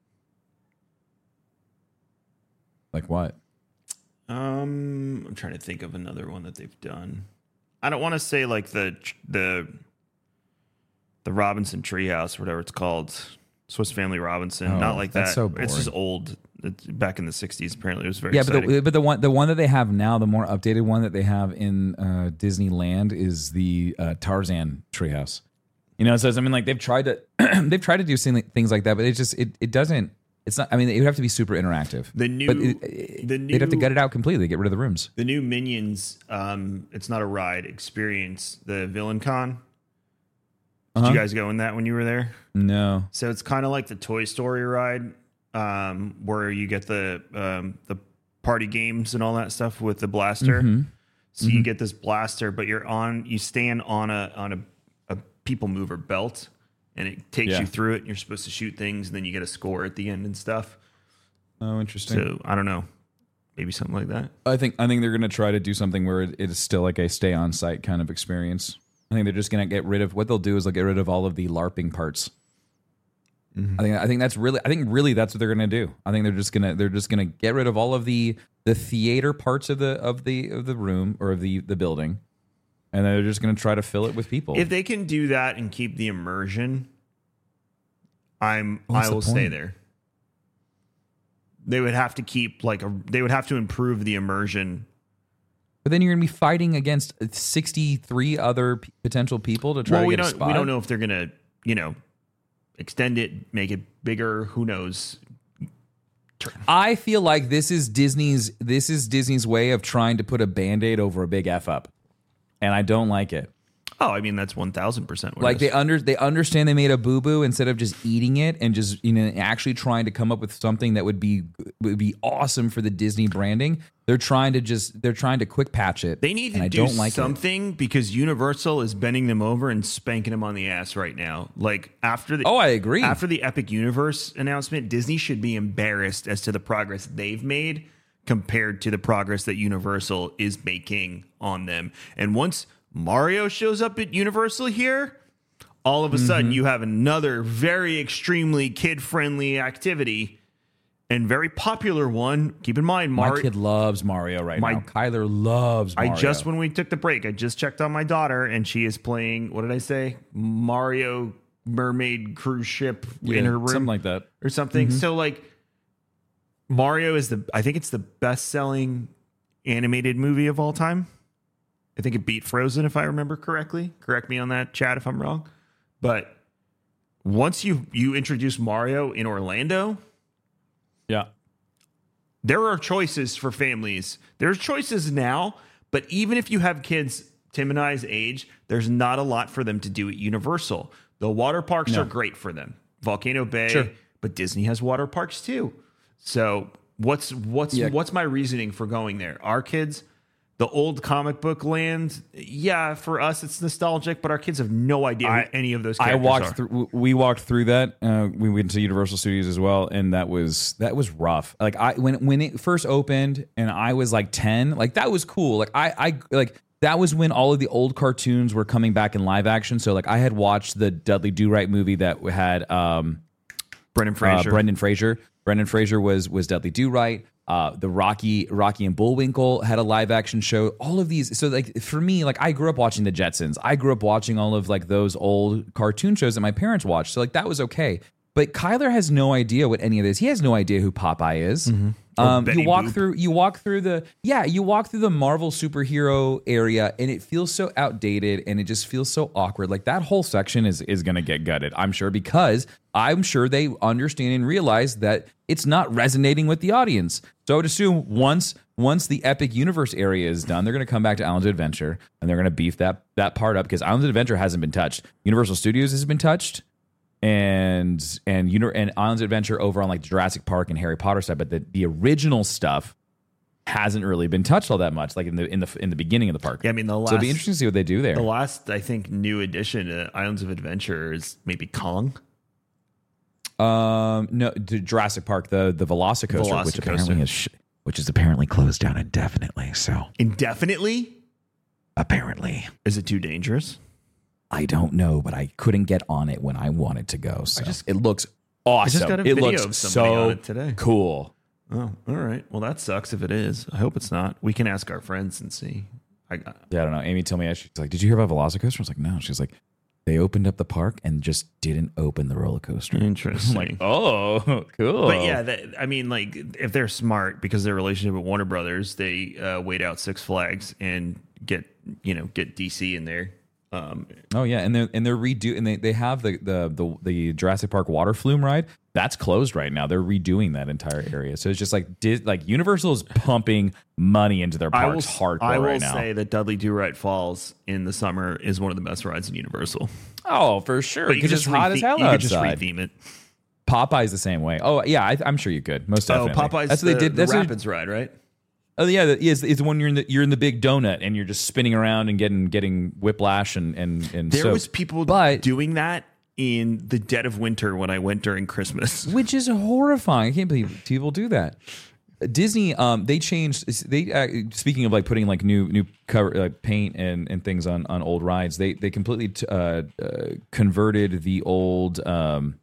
Like what? Um, I'm trying to think of another one that they've done. I don't want to say like the the the Robinson Treehouse, whatever it's called, Swiss Family Robinson. Oh, Not like that. that's so It's just boring. old. It's back in the sixties, apparently, it was very Yeah, exciting. but the, but the one the one that they have now, the more updated one that they have in uh, Disneyland is the uh, Tarzan Treehouse. You know, so I mean, like they've tried to they've tried to do thing- things like that, but it just it it doesn't. It's not. I mean, it would have to be super interactive. The new- but it, it, the they'd have to new- gut it out completely, get rid of the rooms. The new Minions, um, it's not a ride experience. The Villain Con. Did Uh-huh. you guys go in that when you were there? No, So it's kind of like the Toy Story ride, um, where you get the um, the party games and all that stuff with the blaster. Mm-hmm. So you get this blaster, but you're on. You stand on a on a, a people mover belt, and it takes Yeah. you through it. And you're supposed to shoot things, and then you get a score at the end and stuff. oh, interesting. So I don't know, maybe something like that. I think I think they're going to try to do something where it, it is still like a stay on site kind of experience. I think they're just going to get rid of what they'll do is they'll get rid of all of the LARPing parts. I think I think that's really I think really that's what they're going to do. I think they're just gonna they're just gonna get rid of all of the the theater parts of the of the of the room or of the the building, and they're just going to try to fill it with people. If they can do that and keep the immersion, I'm What's I the will stay point? there. They would have to keep like a. They would have to improve the immersion. But then you're going to be fighting against sixty-three other p- potential people to try Well, to we get a don't spot. we don't know if they're gonna you know extend it, make it bigger. Who knows? I feel like this is Disney's this is Disney's way of trying to put a Band-Aid over a big F up. And I don't like it. Oh, I mean that's one thousand percent. Like they under they understand they made a boo boo instead of just eating it and just you know actually trying to come up with something that would be would be awesome for the Disney branding. They're trying to just they're trying to quick patch it. They need to and I do don't like something it. because Universal is bending them over and spanking them on the ass right now. Like after the Oh, I agree. After the Epic Universe announcement, Disney should be embarrassed as to the progress they've made compared to the progress that Universal is making on them. And once Mario shows up at Universal here, all of a sudden you have another very extremely kid-friendly activity and very popular one. Keep in mind, My Mario. kid loves Mario right My- now. Kyler loves Mario. I just, when we took the break, I just checked on my daughter and she is playing, what did I say? Mario Mermaid cruise ship Yeah, in her room. something like that. Or something. So like Mario is the, I think it's the best selling animated movie of all time. I think it beat Frozen, if I remember correctly. Correct me on that, chat, if I'm wrong. But once you, you introduce Mario in Orlando, Yeah. there are choices for families. There's choices now, but even if you have kids Tim and I's age, there's not a lot for them to do at Universal. The water parks No. are great for them. Volcano Bay, Sure. but Disney has water parks too. So what's what's Yeah. what's my reasoning for going there? Our kids, the old comic book land, yeah, for us it's nostalgic, but our kids have no idea I- who any of those I characters walked are. through. We walked through that. Uh, we went to Universal Studios as well, and that was that was rough. Like I when when it first opened, and I was like ten. Like that was cool. Like I I like that was when all of the old cartoons were coming back in live action. So like I had watched the Dudley Do-Right movie that had um, Brendan uh, Fraser. Brendan Fraser. Brendan Fraser was was Dudley Do-Right. Uh, the Rocky Rocky and Bullwinkle had a live action show. All of these. So like for me, like I grew up watching the Jetsons. I grew up watching all of like those old cartoon shows that my parents watched. So like that was okay. But Kyler has no idea what any of this. He has no idea who Popeye is. Um, Betty you walk Boop. through. You walk through the yeah. You walk through the Marvel superhero area, and it feels so outdated, and it just feels so awkward. Like that whole section is is going to get gutted, I'm sure, because I'm sure they understand and realize that it's not resonating with the audience. So I would assume once once the Epic Universe area is done, they're going to come back to Islands of Adventure, and they're going to beef that that part up because Islands of Adventure hasn't been touched. Universal Studios has been touched. And and you know and Islands of Adventure over on like Jurassic Park and Harry Potter stuff, but the, the original stuff hasn't really been touched all that much, like in the in the in the beginning of the park. Yeah, I mean, the so it'd be last- interesting to see what they do there. The last, I think, new addition to Islands of Adventure is maybe Kong. Um, no, to Jurassic Park, the the Velocicoaster, which Velocicoaster. apparently is sh- which is apparently closed down indefinitely. So Indefinitely? apparently, Is it too dangerous? I don't know, but I couldn't get on it when I wanted to go. So just- it looks awesome. just got a it video looks of somebody so on it today. cool. Oh, all right. Well, that sucks if it is. I hope it's not. We can ask our friends and see. I got Yeah, I don't know. Amy told me, she's like, "Did you hear about Velocicoaster?" I was like, "No." She's like, "They opened up the park and just didn't open the roller coaster." interesting. I'm like, "Oh, cool." But yeah, that, I mean, like, if they're smart because of their relationship with Warner Brothers, they uh, wait out Six Flags and get, you know, get D C in there. Um, oh yeah, and they're and they're redo and they, they have the, the the the Jurassic Park water flume ride that's closed right now. They're redoing that entire area, so it's just like did like Universal is pumping money into their I will, parks hardcore I will right now. say that Dudley Do-Right Falls in the summer is one of the best rides in Universal. Oh, for sure, But you could because just it's hot rethe- as hell you could just outside. retheme it. Popeye's the same way. Oh yeah, I, I'm sure you could most Oh, definitely. Popeye's that's the, what they did. the That's what- Rapids ride, right? Oh yeah, the, it's, it's the one you're in the you're in the big donut and you're just spinning around and getting getting whiplash and and and There soaked. was people but doing that in the dead of winter when I went during Christmas. which is horrifying. I can't believe people do that. Disney, um, they changed. They uh, speaking of like putting like new new cover uh, paint and, and things on, on old rides. They they completely t- uh, uh, converted the old um,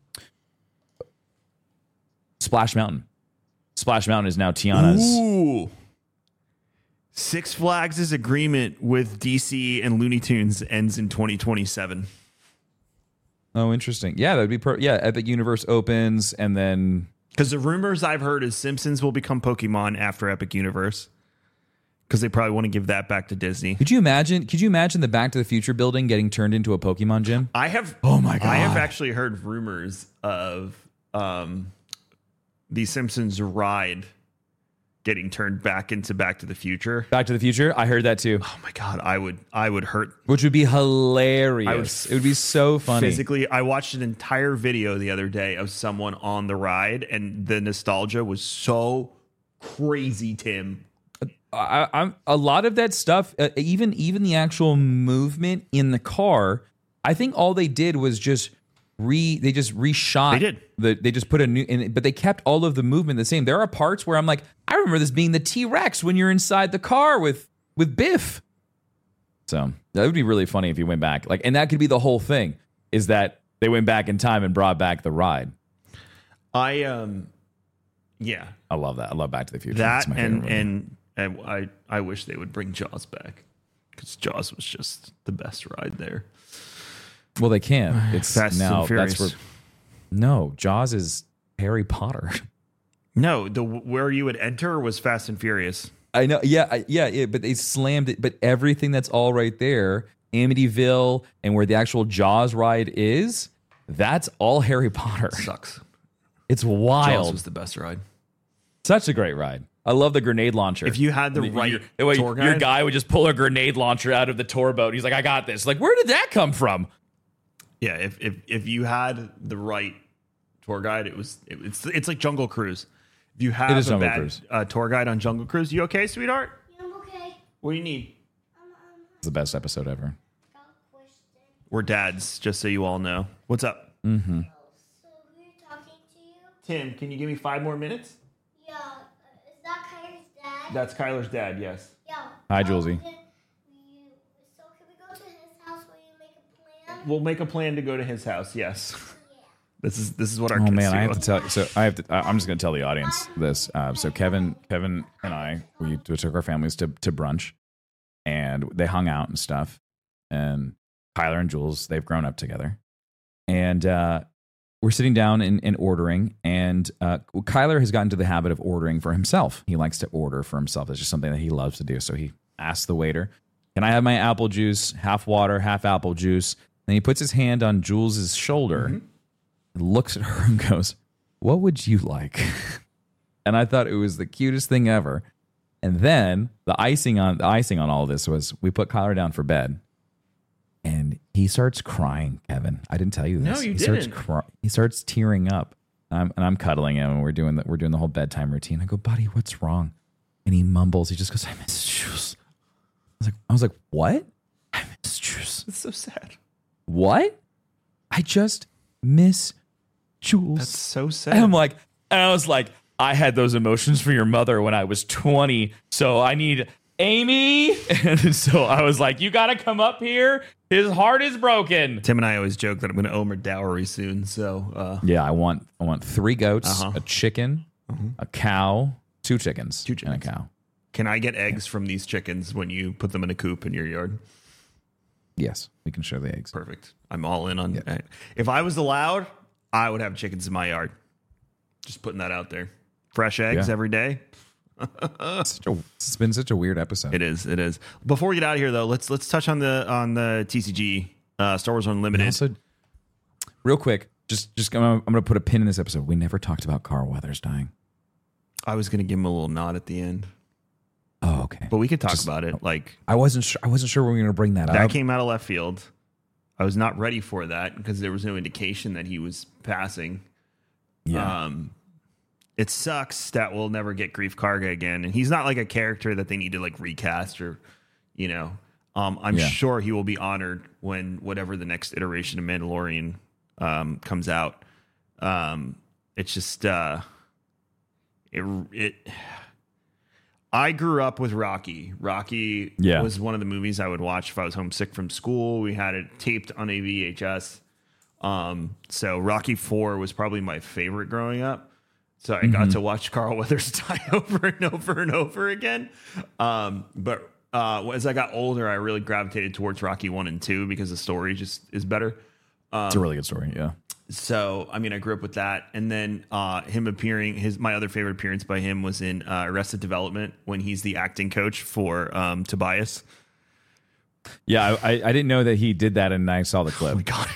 Splash Mountain. Splash Mountain is now Tiana's. Ooh. Six Flags' agreement with D C and Looney Tunes ends in twenty twenty-seven. Oh, interesting. Yeah, that'd be per- yeah. Epic Universe opens and then Because the rumors I've heard is Simpsons will become Pokemon after Epic Universe. Because they probably want to give that back to Disney. could you imagine? Could you imagine the Back to the Future building getting turned into a Pokemon gym? I have. Oh my God. I have actually heard rumors of um, the Simpsons ride getting turned back into Back to the Future. Back to the Future. I heard that too. Oh my God, I would I would hurt. Which would be hilarious. would it would be so funny. Physically, I watched an entire video the other day of someone on the ride, and the nostalgia was so crazy, Tim. I, I'm a lot of that stuff, uh, even even the actual movement in the car. I think all they did was just re they just reshot. They did. The, they just put a new, in, but they kept all of the movement the same. There are parts where I'm like, I remember this being the T-Rex when you're inside the car with with Biff. So that would be really funny if you went back, like, and that could be the whole thing, is that they went back in time and brought back the ride. I um, yeah, I love that. I love Back to the Future. that That's my favorite and movie. and and I I wish they would bring Jaws back, because Jaws was just the best ride there. Well, they can. It's Fast now and Furious. that's where. No, Jaws is Harry Potter. No, the where you would enter was Fast and Furious. I know. Yeah, I, yeah, yeah. But they slammed it. But everything that's all right there, Amityville, and where the actual Jaws ride is, that's all Harry Potter. Sucks. It's wild. Jaws was the best ride. Such a great ride. I love the grenade launcher. If you had the Your- right your, tour your guide- guy would just pull a grenade launcher out of the tour boat. He's like, I got this. Like, where did that come from? Yeah, if if if you had the right tour guide, it was it, it's it's like Jungle Cruise. If you have It is a Jungle bad Cruise. uh, tour guide on Jungle Cruise, you okay, sweetheart? Yeah, I'm okay. What do you need? It's the best episode ever. Got a question. We're dads, just so you all know. What's up, So we're talking to you? Tim? Can you give me five more minutes? Yeah. Uh, is that Kyler's dad? That's Kyler's dad. Yes. yeah. Hi, Oh, Julesy. then you- So can we go to his house? Will you make a plan? We'll make a plan to go to his house. Yes. Yeah. This is this is what our Oh kids man, do. I have to tell. So I have to. I- I'm just going to tell the audience this. Uh, so Kevin, Kevin and I, we took our families to to brunch, and they hung out and stuff. And Kyler and Jules, they've grown up together, and uh, we're sitting down and, and ordering. And uh, Kyler has gotten to the habit of ordering for himself. He likes to order for himself. That's just something that he loves to do. So he asks the waiter, "Can I have my apple juice, half water, half apple juice?" And he puts his hand on Jules's shoulder. Mm-hmm. Looks at her and goes, "What would you like?" And I thought it was the cutest thing ever. And then the icing on the icing on all this was we put Kyler down for bed, and he starts crying. Kevin, I didn't tell you this. No, you he starts didn't. cry- He starts tearing up, and I'm, and I'm cuddling him, and we're doing the, we're doing the whole bedtime routine. I go, "Buddy, what's wrong?" And he mumbles. He just goes, "I miss juice." I was like, I was like, "What? I miss juice. It's so sad. What? I just miss Jules." That's so sad. And I'm like, and I was like, I had those emotions for your mother when I was twenty. So I need Amy. And so I was like, you got to come up here. His heart is broken. Tim and I always joke that I'm going to owe him a dowry soon. So uh, Yeah, I want I want three goats, Uh-huh. a chicken, a cow, two chickens, Two and a chickens. cow. can I get eggs from these chickens when you put them in a coop in your yard? Yes, we can share the eggs. Perfect. I'm all in on that. If I was allowed, I would have chickens in my yard. Just putting that out there. Fresh eggs Yeah. every day. It's, such a, it's been such a weird episode. It is. It is. Before we get out of here, though, let's let's touch on the on the T C G uh, Star Wars Unlimited. Also, real quick, just just I'm gonna, I'm gonna put a pin in this episode. We never talked about Carl Weathers dying. I was going to give him a little nod at the end, Oh, okay. but we could talk Just- about it. Like I wasn't sure. I wasn't sure we were gonna bring that, that up. came out of left field. I was not ready for that because there was no indication that he was passing. yeah. Um, it sucks that we'll never get Grief Karga again, and he's not like a character that they need to like recast or, you know. Um, I'm Yeah. sure he will be honored when whatever the next iteration of Mandalorian um, comes out. Um, it's just uh, it it. I grew up with Rocky. Rocky Yeah. was one of the movies I would watch if I was homesick from school. We had it taped on a V H S. Um, so Rocky four was probably my favorite growing up. So I got to watch Carl Weathers die over and over and over again. Um, but uh, as I got older, I really gravitated towards Rocky one and two because the story just is better. It's a really good story. Yeah. So, I mean, I grew up with that. And then uh, him appearing, his my other favorite appearance by him was in uh, Arrested Development when he's the acting coach for um, Tobias. Yeah. I, I I didn't know that he did that, and I saw the clip. Oh my God, it's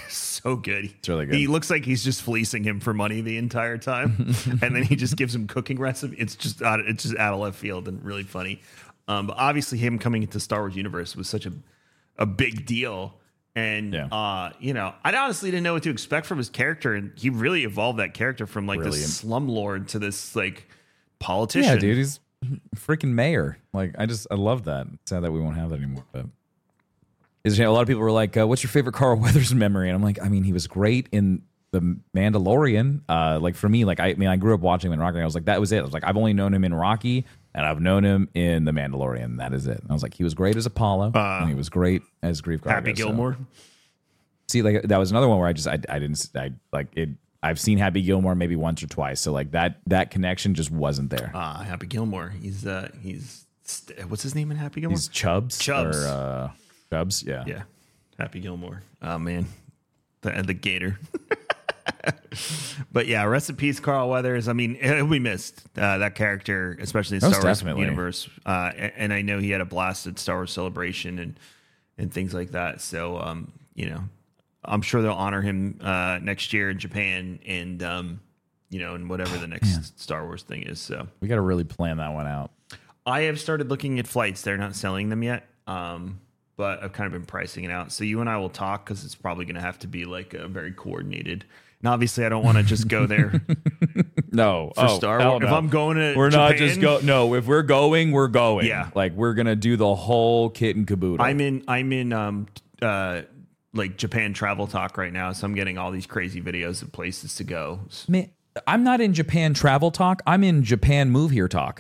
so good. It's really good. He looks like he's just fleecing him for money the entire time, and then he just gives him cooking recipes. It's just out, it's just out of left field and really funny. Um, but obviously, him coming into Star Wars universe was such a a big deal, and Yeah. uh, you know, I honestly didn't know what to expect from his character, and he really evolved that character from like Brilliant. this slumlord to this like politician. Yeah, dude, he's freaking mayor. Like, I just, I love that. It's sad that we won't have that anymore. But it's, a lot of people were like, uh, "What's your favorite Carl Weathers memory?" And I'm like, I mean, he was great in The Mandalorian. Uh, like for me, like I, I mean, I grew up watching him in Rocky. And I was like, that was it. I was like, I've only known him in Rocky, and I've known him in The Mandalorian. That is it. And I was like, he was great as Apollo, Uh, and he was great as Grief Karga. Happy so- Gilmore. See, like that was another one where I just I, I didn't I like it. I've seen Happy Gilmore maybe once or twice, so like that that connection just wasn't there. Uh, Happy Gilmore. He's uh, he's st- what's his name in Happy Gilmore? He's Chubbs, Chubbs. or uh, Chubbs, yeah. Yeah, Happy Gilmore. Oh man, the the Gator. But yeah, rest in peace, Carl Weathers. I mean, he'll be missed. Uh, that character, especially in Most Star Wars definitely. universe. Uh, and, and I know he had a blast at Star Wars Celebration and and things like that. So um, you know, I'm sure they'll honor him uh, next year in Japan, and um, you know, and whatever the next Star Wars thing is. So We got to really plan that one out. I have started looking at flights. They're not selling them yet, um, but I've kind of been pricing it out. So you and I will talk, because it's probably going to have to be like a very coordinated. And obviously, I don't want to just go there No, for oh, Star hell Wars. If no. I'm going to we're Japan, not just go. No, if we're going, we're going. Yeah. like we're gonna do the whole kit and caboodle. I'm in. I'm in. Um, uh, like Japan travel talk right now, so I'm getting all these crazy videos of places to go. Man, I'm not in Japan travel talk. I'm in Japan move here talk.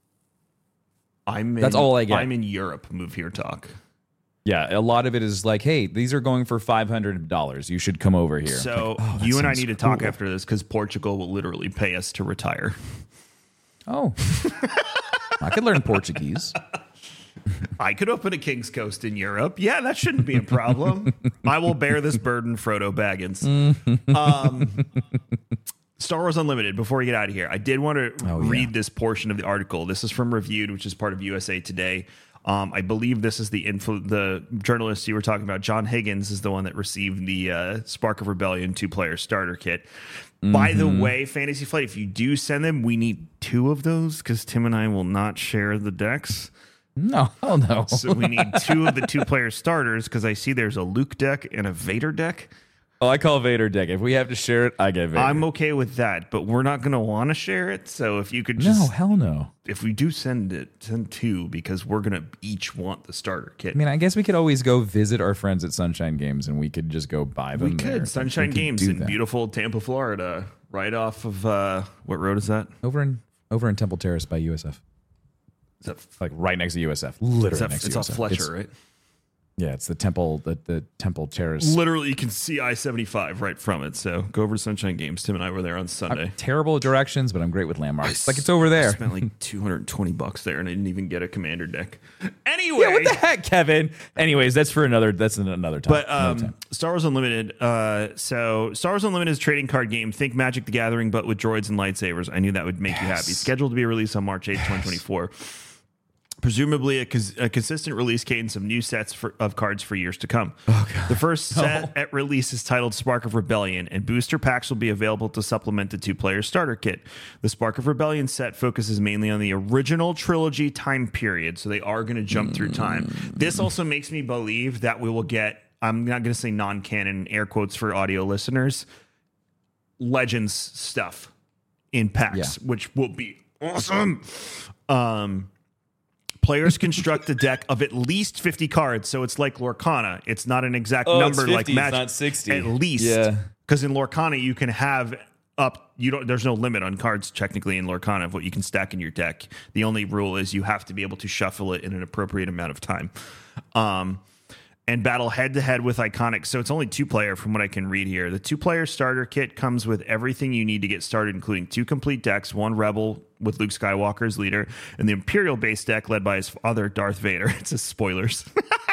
I'm. In, That's all I get. I'm in Europe. Move here talk. Yeah, a lot of it is like, hey, these are going for five hundred dollars. You should come over here. So Like, oh, that you and I sounds need to talk cool. after this, because Portugal will literally pay us to retire. Oh, I could learn Portuguese. I could open a King's Coast in Europe. Yeah, that shouldn't be a problem. I will bear this burden, Frodo Baggins. um, Star Wars Unlimited, before we get out of here, I did want to Oh, yeah. read this portion of the article. This is from Reviewed, which is part of U S A Today. Um, I believe this is the influ- the journalist you were talking about. John Higgins is the one that received the uh, Spark of Rebellion two-player starter kit. By the way, Fantasy Flight, if you do send them, we need two of those, because Tim and I will not share the decks. No, hell no. So we need two of the two-player starters, because I see there's a Luke deck and a Vader deck. Oh, I call Vader deck. If we have to share it, I get Vader. I'm okay with that, but we're not going to want to share it. So if you could no, just, hell no. if we do send it, send two, because we're going to each want the starter kit. I mean, I guess we could always go visit our friends at Sunshine Games, and we could just go buy them. we there. could. Sunshine We could Games do in that. beautiful Tampa, Florida, right off of, uh, what road is that? over in over in Temple Terrace by U S F, Is that, like right next to U S F. Literally is that next it's to off U S F. Fletcher, It's- right? Yeah, it's the Temple the, the Temple Terrace. Literally, you can see I seventy-five right from it. So go over to Sunshine Games. Tim and I were there on Sunday. I'm terrible at directions, but I'm great with landmarks. I like it's over I there. spent like two hundred twenty bucks there, and I didn't even get a commander deck. Anyway, Yeah, what the heck, Kevin? Anyways, that's for another. That's another time. But Another um, time. Star Wars Unlimited. Uh, so Star Wars Unlimited is a trading card game. Think Magic the Gathering, but with droids and lightsabers. I knew that would make you happy. Scheduled to be released on March eighth, twenty twenty-four. Presumably a, cons- a consistent release cadence of new sets for, of cards for years to come. Oh, God. The first set at release is titled Spark of Rebellion, and booster packs will be available to supplement the two-player starter kit. The Spark of Rebellion set focuses mainly on the original trilogy time period, so they are going to jump mm. through time. This also makes me believe that we will get, I'm not going to say non-canon, air quotes for audio listeners, Legends stuff in packs, Yeah. which will be awesome. Um... Players construct a deck of at least fifty cards, so it's like Lorcana. It's not an exact Oh, it's number like fifty, it's Magic. not sixty. At least, Yeah. because in Lorcana you can have up. You don't. There's no limit on cards technically in Lorcana of what you can stack in your deck. The only rule is you have to be able to shuffle it in an appropriate amount of time. Um, and battle head to head with iconic. So it's only two player from what I can read here. The two player starter kit comes with everything you need to get started, including two complete decks, one Rebel with Luke Skywalker as leader, and the Imperial base deck led by his father, Darth Vader. It says spoilers.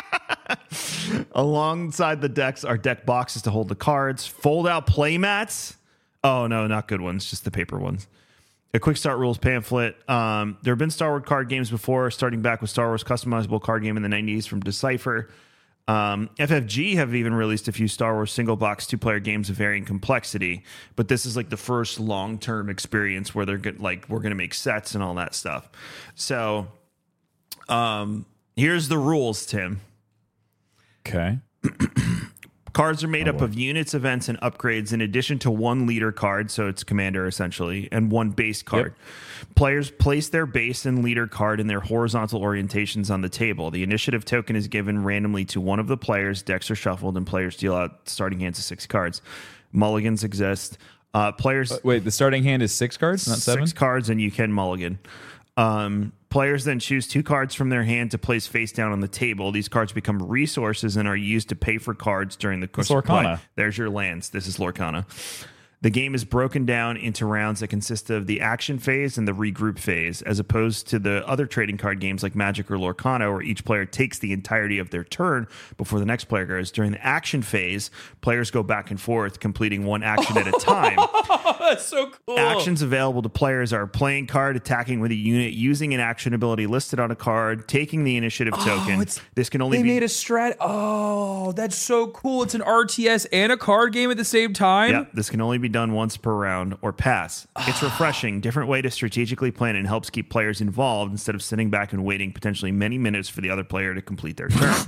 Alongside the decks are deck boxes to hold the cards, fold out play mats. Oh, no, not good ones, just the paper ones. A quick start rules pamphlet. Um, there have been Star Wars card games before, starting back with Star Wars customizable card game in the nineties from Decipher. Um, F F G have even released a few Star Wars single box two player games of varying complexity, but this is like the first long term experience where they're good, like we're going to make sets and all that stuff. So, um, here's the rules, Tim. Okay. Cards are made Oh, up boy. of units, events, and upgrades in addition to one leader card, so it's commander essentially, and one base card. Yep. Players place their base and leader card in their horizontal orientations on the table. The initiative token is given randomly to one of the players. Decks are shuffled, and players deal out starting hands of six cards. Mulligans exist. Uh, players... Uh, wait, the starting hand is six cards, not seven? Six cards, and you can mulligan. Um, players then choose two cards from their hand to place face down on the table. These cards become resources and are used to pay for cards during the course of play. Lorcana. There's your lands. This is Lorcana. The game is broken down into rounds that consist of the action phase and the regroup phase, as opposed to the other trading card games like Magic or Lorcana, where each player takes the entirety of their turn before the next player goes. During the action phase, players go back and forth, completing one action at a time. That's so cool. Actions available to players are playing card, attacking with a unit, using an action ability listed on a card, taking the initiative Oh, token. it's- This can only They be made a strat. Oh, that's so cool. It's an R T S and a card game at the same time. yeah, this can only be done once per round or pass. It's refreshing, different way to strategically plan, and helps keep players involved instead of sitting back and waiting potentially many minutes for the other player to complete their turn.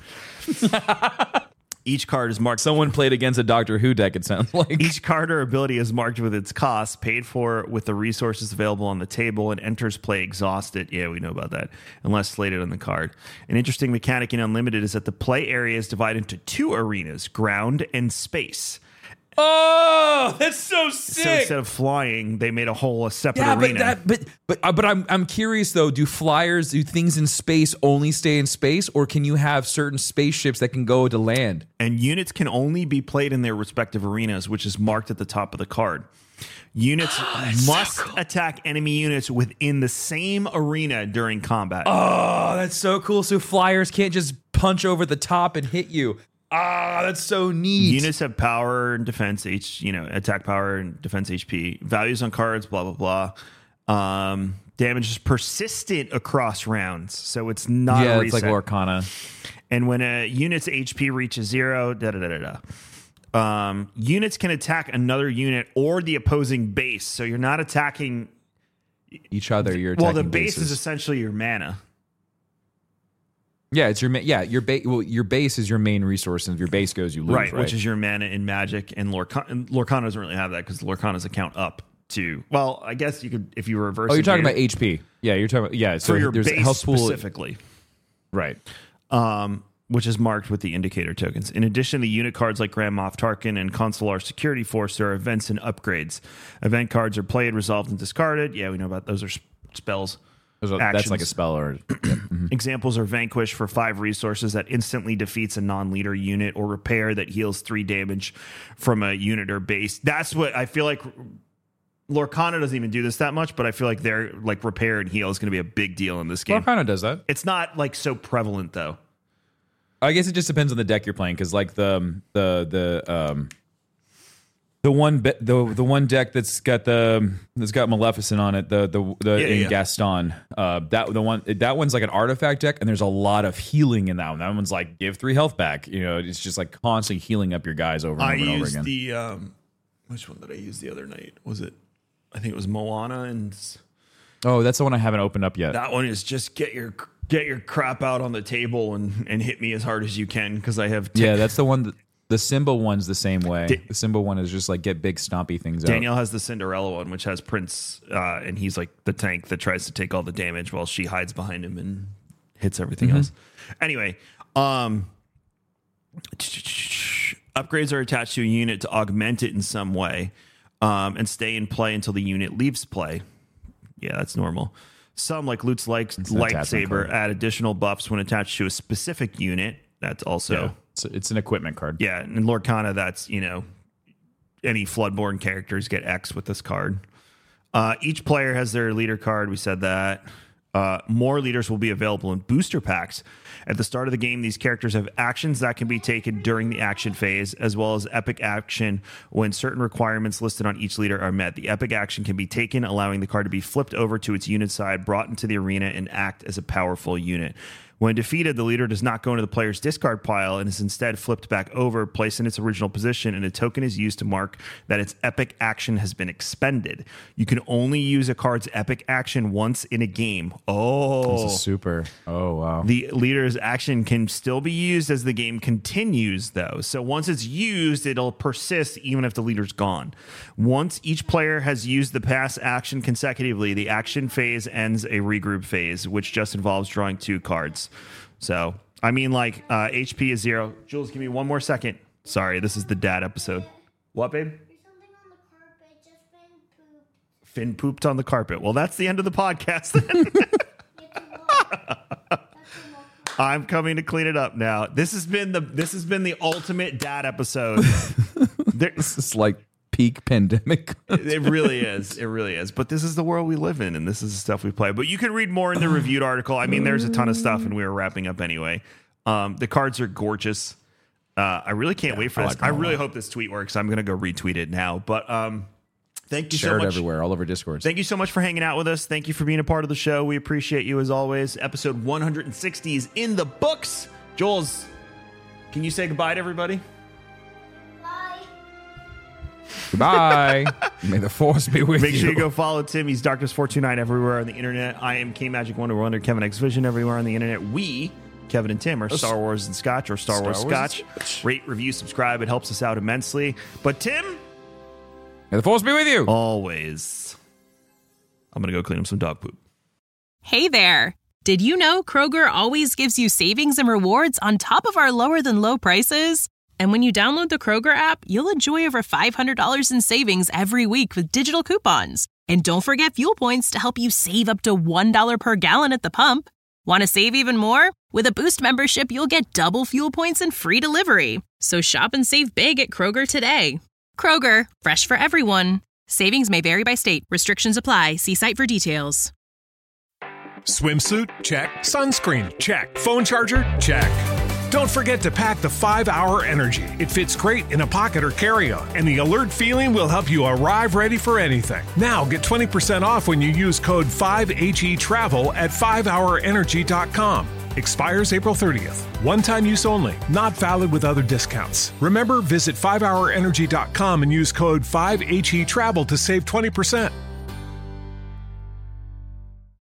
Each card is marked. Someone played against a Doctor Who deck, it sounds like. Each card or ability is marked with its cost, paid for with the resources available on the table, and enters play exhausted. Yeah, we know about that, unless slated on the card. An interesting mechanic in Unlimited is that the play area is divided into two arenas, ground and space. Oh, that's so sick. So instead of flying, they made a whole a separate yeah, but arena. that, but but uh, but I'm I'm curious though. Do flyers, do things in space only stay in space, or can you have certain spaceships that can go to land? And units can only be played in their respective arenas, which is marked at the top of the card. Units must so cool. attack enemy units within the same arena during combat. Oh, that's so cool. So flyers can't just punch over the top and hit you. Ah, that's so neat. Units have power and defense, H, you know, attack power and defense H P. Values on cards, blah, blah, blah. Um, damage is persistent across rounds, so it's not yeah, a it's reset. like Lorcana. And when a unit's H P reaches zero, da da da da da. Um, units can attack another unit or the opposing base, so you're not attacking. Each other, you're attacking Well, the base bases. is essentially your mana. Yeah, it's your ma- yeah your base. Well, your base is your main resource, and if your base goes, you lose. Right, Right, which is your mana in Magic, and Lorcana, and Lorcana doesn't really have that because Lorcana's account up to. Well, I guess you could if you reverse. oh, you're talking engineer- about H P. Yeah, you're talking about yeah. So for your there's base health pool, specifically, right? um, which is marked with the indicator tokens. In addition, the unit cards like Grand Moff Tarkin and Consular Security Force are events and upgrades. Event cards are played, resolved, and discarded. Yeah, we know about those are sp- spells. Those are- that's Actions. like a spell or Examples are Vanquish for five resources that instantly defeats a non-leader unit, or Repair that heals three damage from a unit or base. That's what I feel like. Lorcana doesn't even do this that much, but I feel like their like Repair and heal is going to be a big deal in this game. Lorcana does that. It's not like so prevalent though. I guess it just depends on the deck you're playing, because like the the the um the one be- the the one deck that's got the that's got Maleficent on it, the the the Yeah, in yeah. Gaston, uh that the one that one's like an artifact deck, and there's a lot of healing in that one. That one's like give three health back. You know, it's just like constantly healing up your guys over and I over and over used again. the um, which one did I use the other night? Was it? I think it was Moana, and Oh, that's the one I haven't opened up yet. that one is just get your get your crap out on the table and and hit me as hard as you can because I have. Yeah, that's the one. That, the Simba one's the same way. Da- the Simba one is just like get big stompy things out. Danielle has the Cinderella one, which has Prince, uh, and he's like the tank that tries to take all the damage while she hides behind him and hits everything Mm-hmm. else. Anyway, um, upgrades are attached to a unit to augment it in some way, um, and stay in play until the unit leaves play. Yeah, that's normal. Some, like Lute's like an attachment lightsaber, card. add additional buffs when attached to a specific unit. That's also Yeah, it's, it's an equipment card. yeah, and Lorcana, that's, you know, any Floodborn characters get X with this card. Uh, each player has their leader card. We said that. Uh, more leaders will be available in booster packs. At the start of the game, these characters have actions that can be taken during the action phase, as well as epic action when certain requirements listed on each leader are met. The epic action can be taken, allowing the card to be flipped over to its unit side, brought into the arena, and act as a powerful unit. When defeated, the leader does not go into the player's discard pile and is instead flipped back over, placed in its original position, and a token is used to mark that its epic action has been expended. You can only use a card's epic action once in a game. Oh. This is super. Oh, wow. The leader's action can still be used as the game continues, though. So once it's used, it'll persist even if the leader's gone. Once each player has used the pass action consecutively, the action phase ends a regroup phase, which just involves drawing two cards. So, I mean, like, uh, H P is zero. Jules, give me one more second. Sorry, this is the dad episode. What, babe? There's something on the carpet. Just Finn pooped. Finn pooped on the carpet. Well, that's the end of the podcast then. I'm coming to clean it up now. This has been the this has been the ultimate dad episode. There, This is like peak pandemic. it really is. It really is. But this is the world we live in, and this is the stuff we play. But you can read more in the reviewed article. I mean, there's a ton of stuff, and we were wrapping up anyway. Um, the cards are gorgeous. Uh, I really can't Yeah, wait for I this. like them I a really lot. hope this tweet works. I'm going to go retweet it now. But um, thank you Share so it much. everywhere, all over Discord. Thank you so much for hanging out with us. Thank you for being a part of the show. We appreciate you as always. Episode one hundred sixty is in the books. Jules, can you say goodbye to everybody? Bye. Goodbye. May the force be with Make you. sure you go follow Tim. He's Darkness four two nine everywhere on the internet. I am K Magic Wonder Wonder, Kevin X Vision everywhere on the internet. We, Kevin and Tim, are Star Wars and Scotch or Star, Star Wars, Wars and Scotch. Scotch. Rate, review, subscribe. It helps us out immensely. But Tim, May the force be with you. always. I'm going to go clean up some dog poop. Hey there! Did you know Kroger always gives you savings and rewards on top of our lower than low prices? And when you download the Kroger app, you'll enjoy over five hundred dollars in savings every week with digital coupons. And don't forget fuel points to help you save up to one dollar per gallon at the pump. Want to save even more? With a Boost membership, you'll get double fuel points and free delivery. So shop and save big at Kroger today. Kroger, fresh for everyone. Savings may vary by state. Restrictions apply. See site for details. Swimsuit? Check. Sunscreen? Check. Phone charger? Check. Don't forget to pack the five hour Energy. It fits great in a pocket or carry-on, and the alert feeling will help you arrive ready for anything. Now get twenty percent off when you use code five H E travel at five hour energy dot com. Expires April thirtieth. One-time use only. Not valid with other discounts. Remember, visit five hour energy dot com and use code five H E travel to save twenty percent.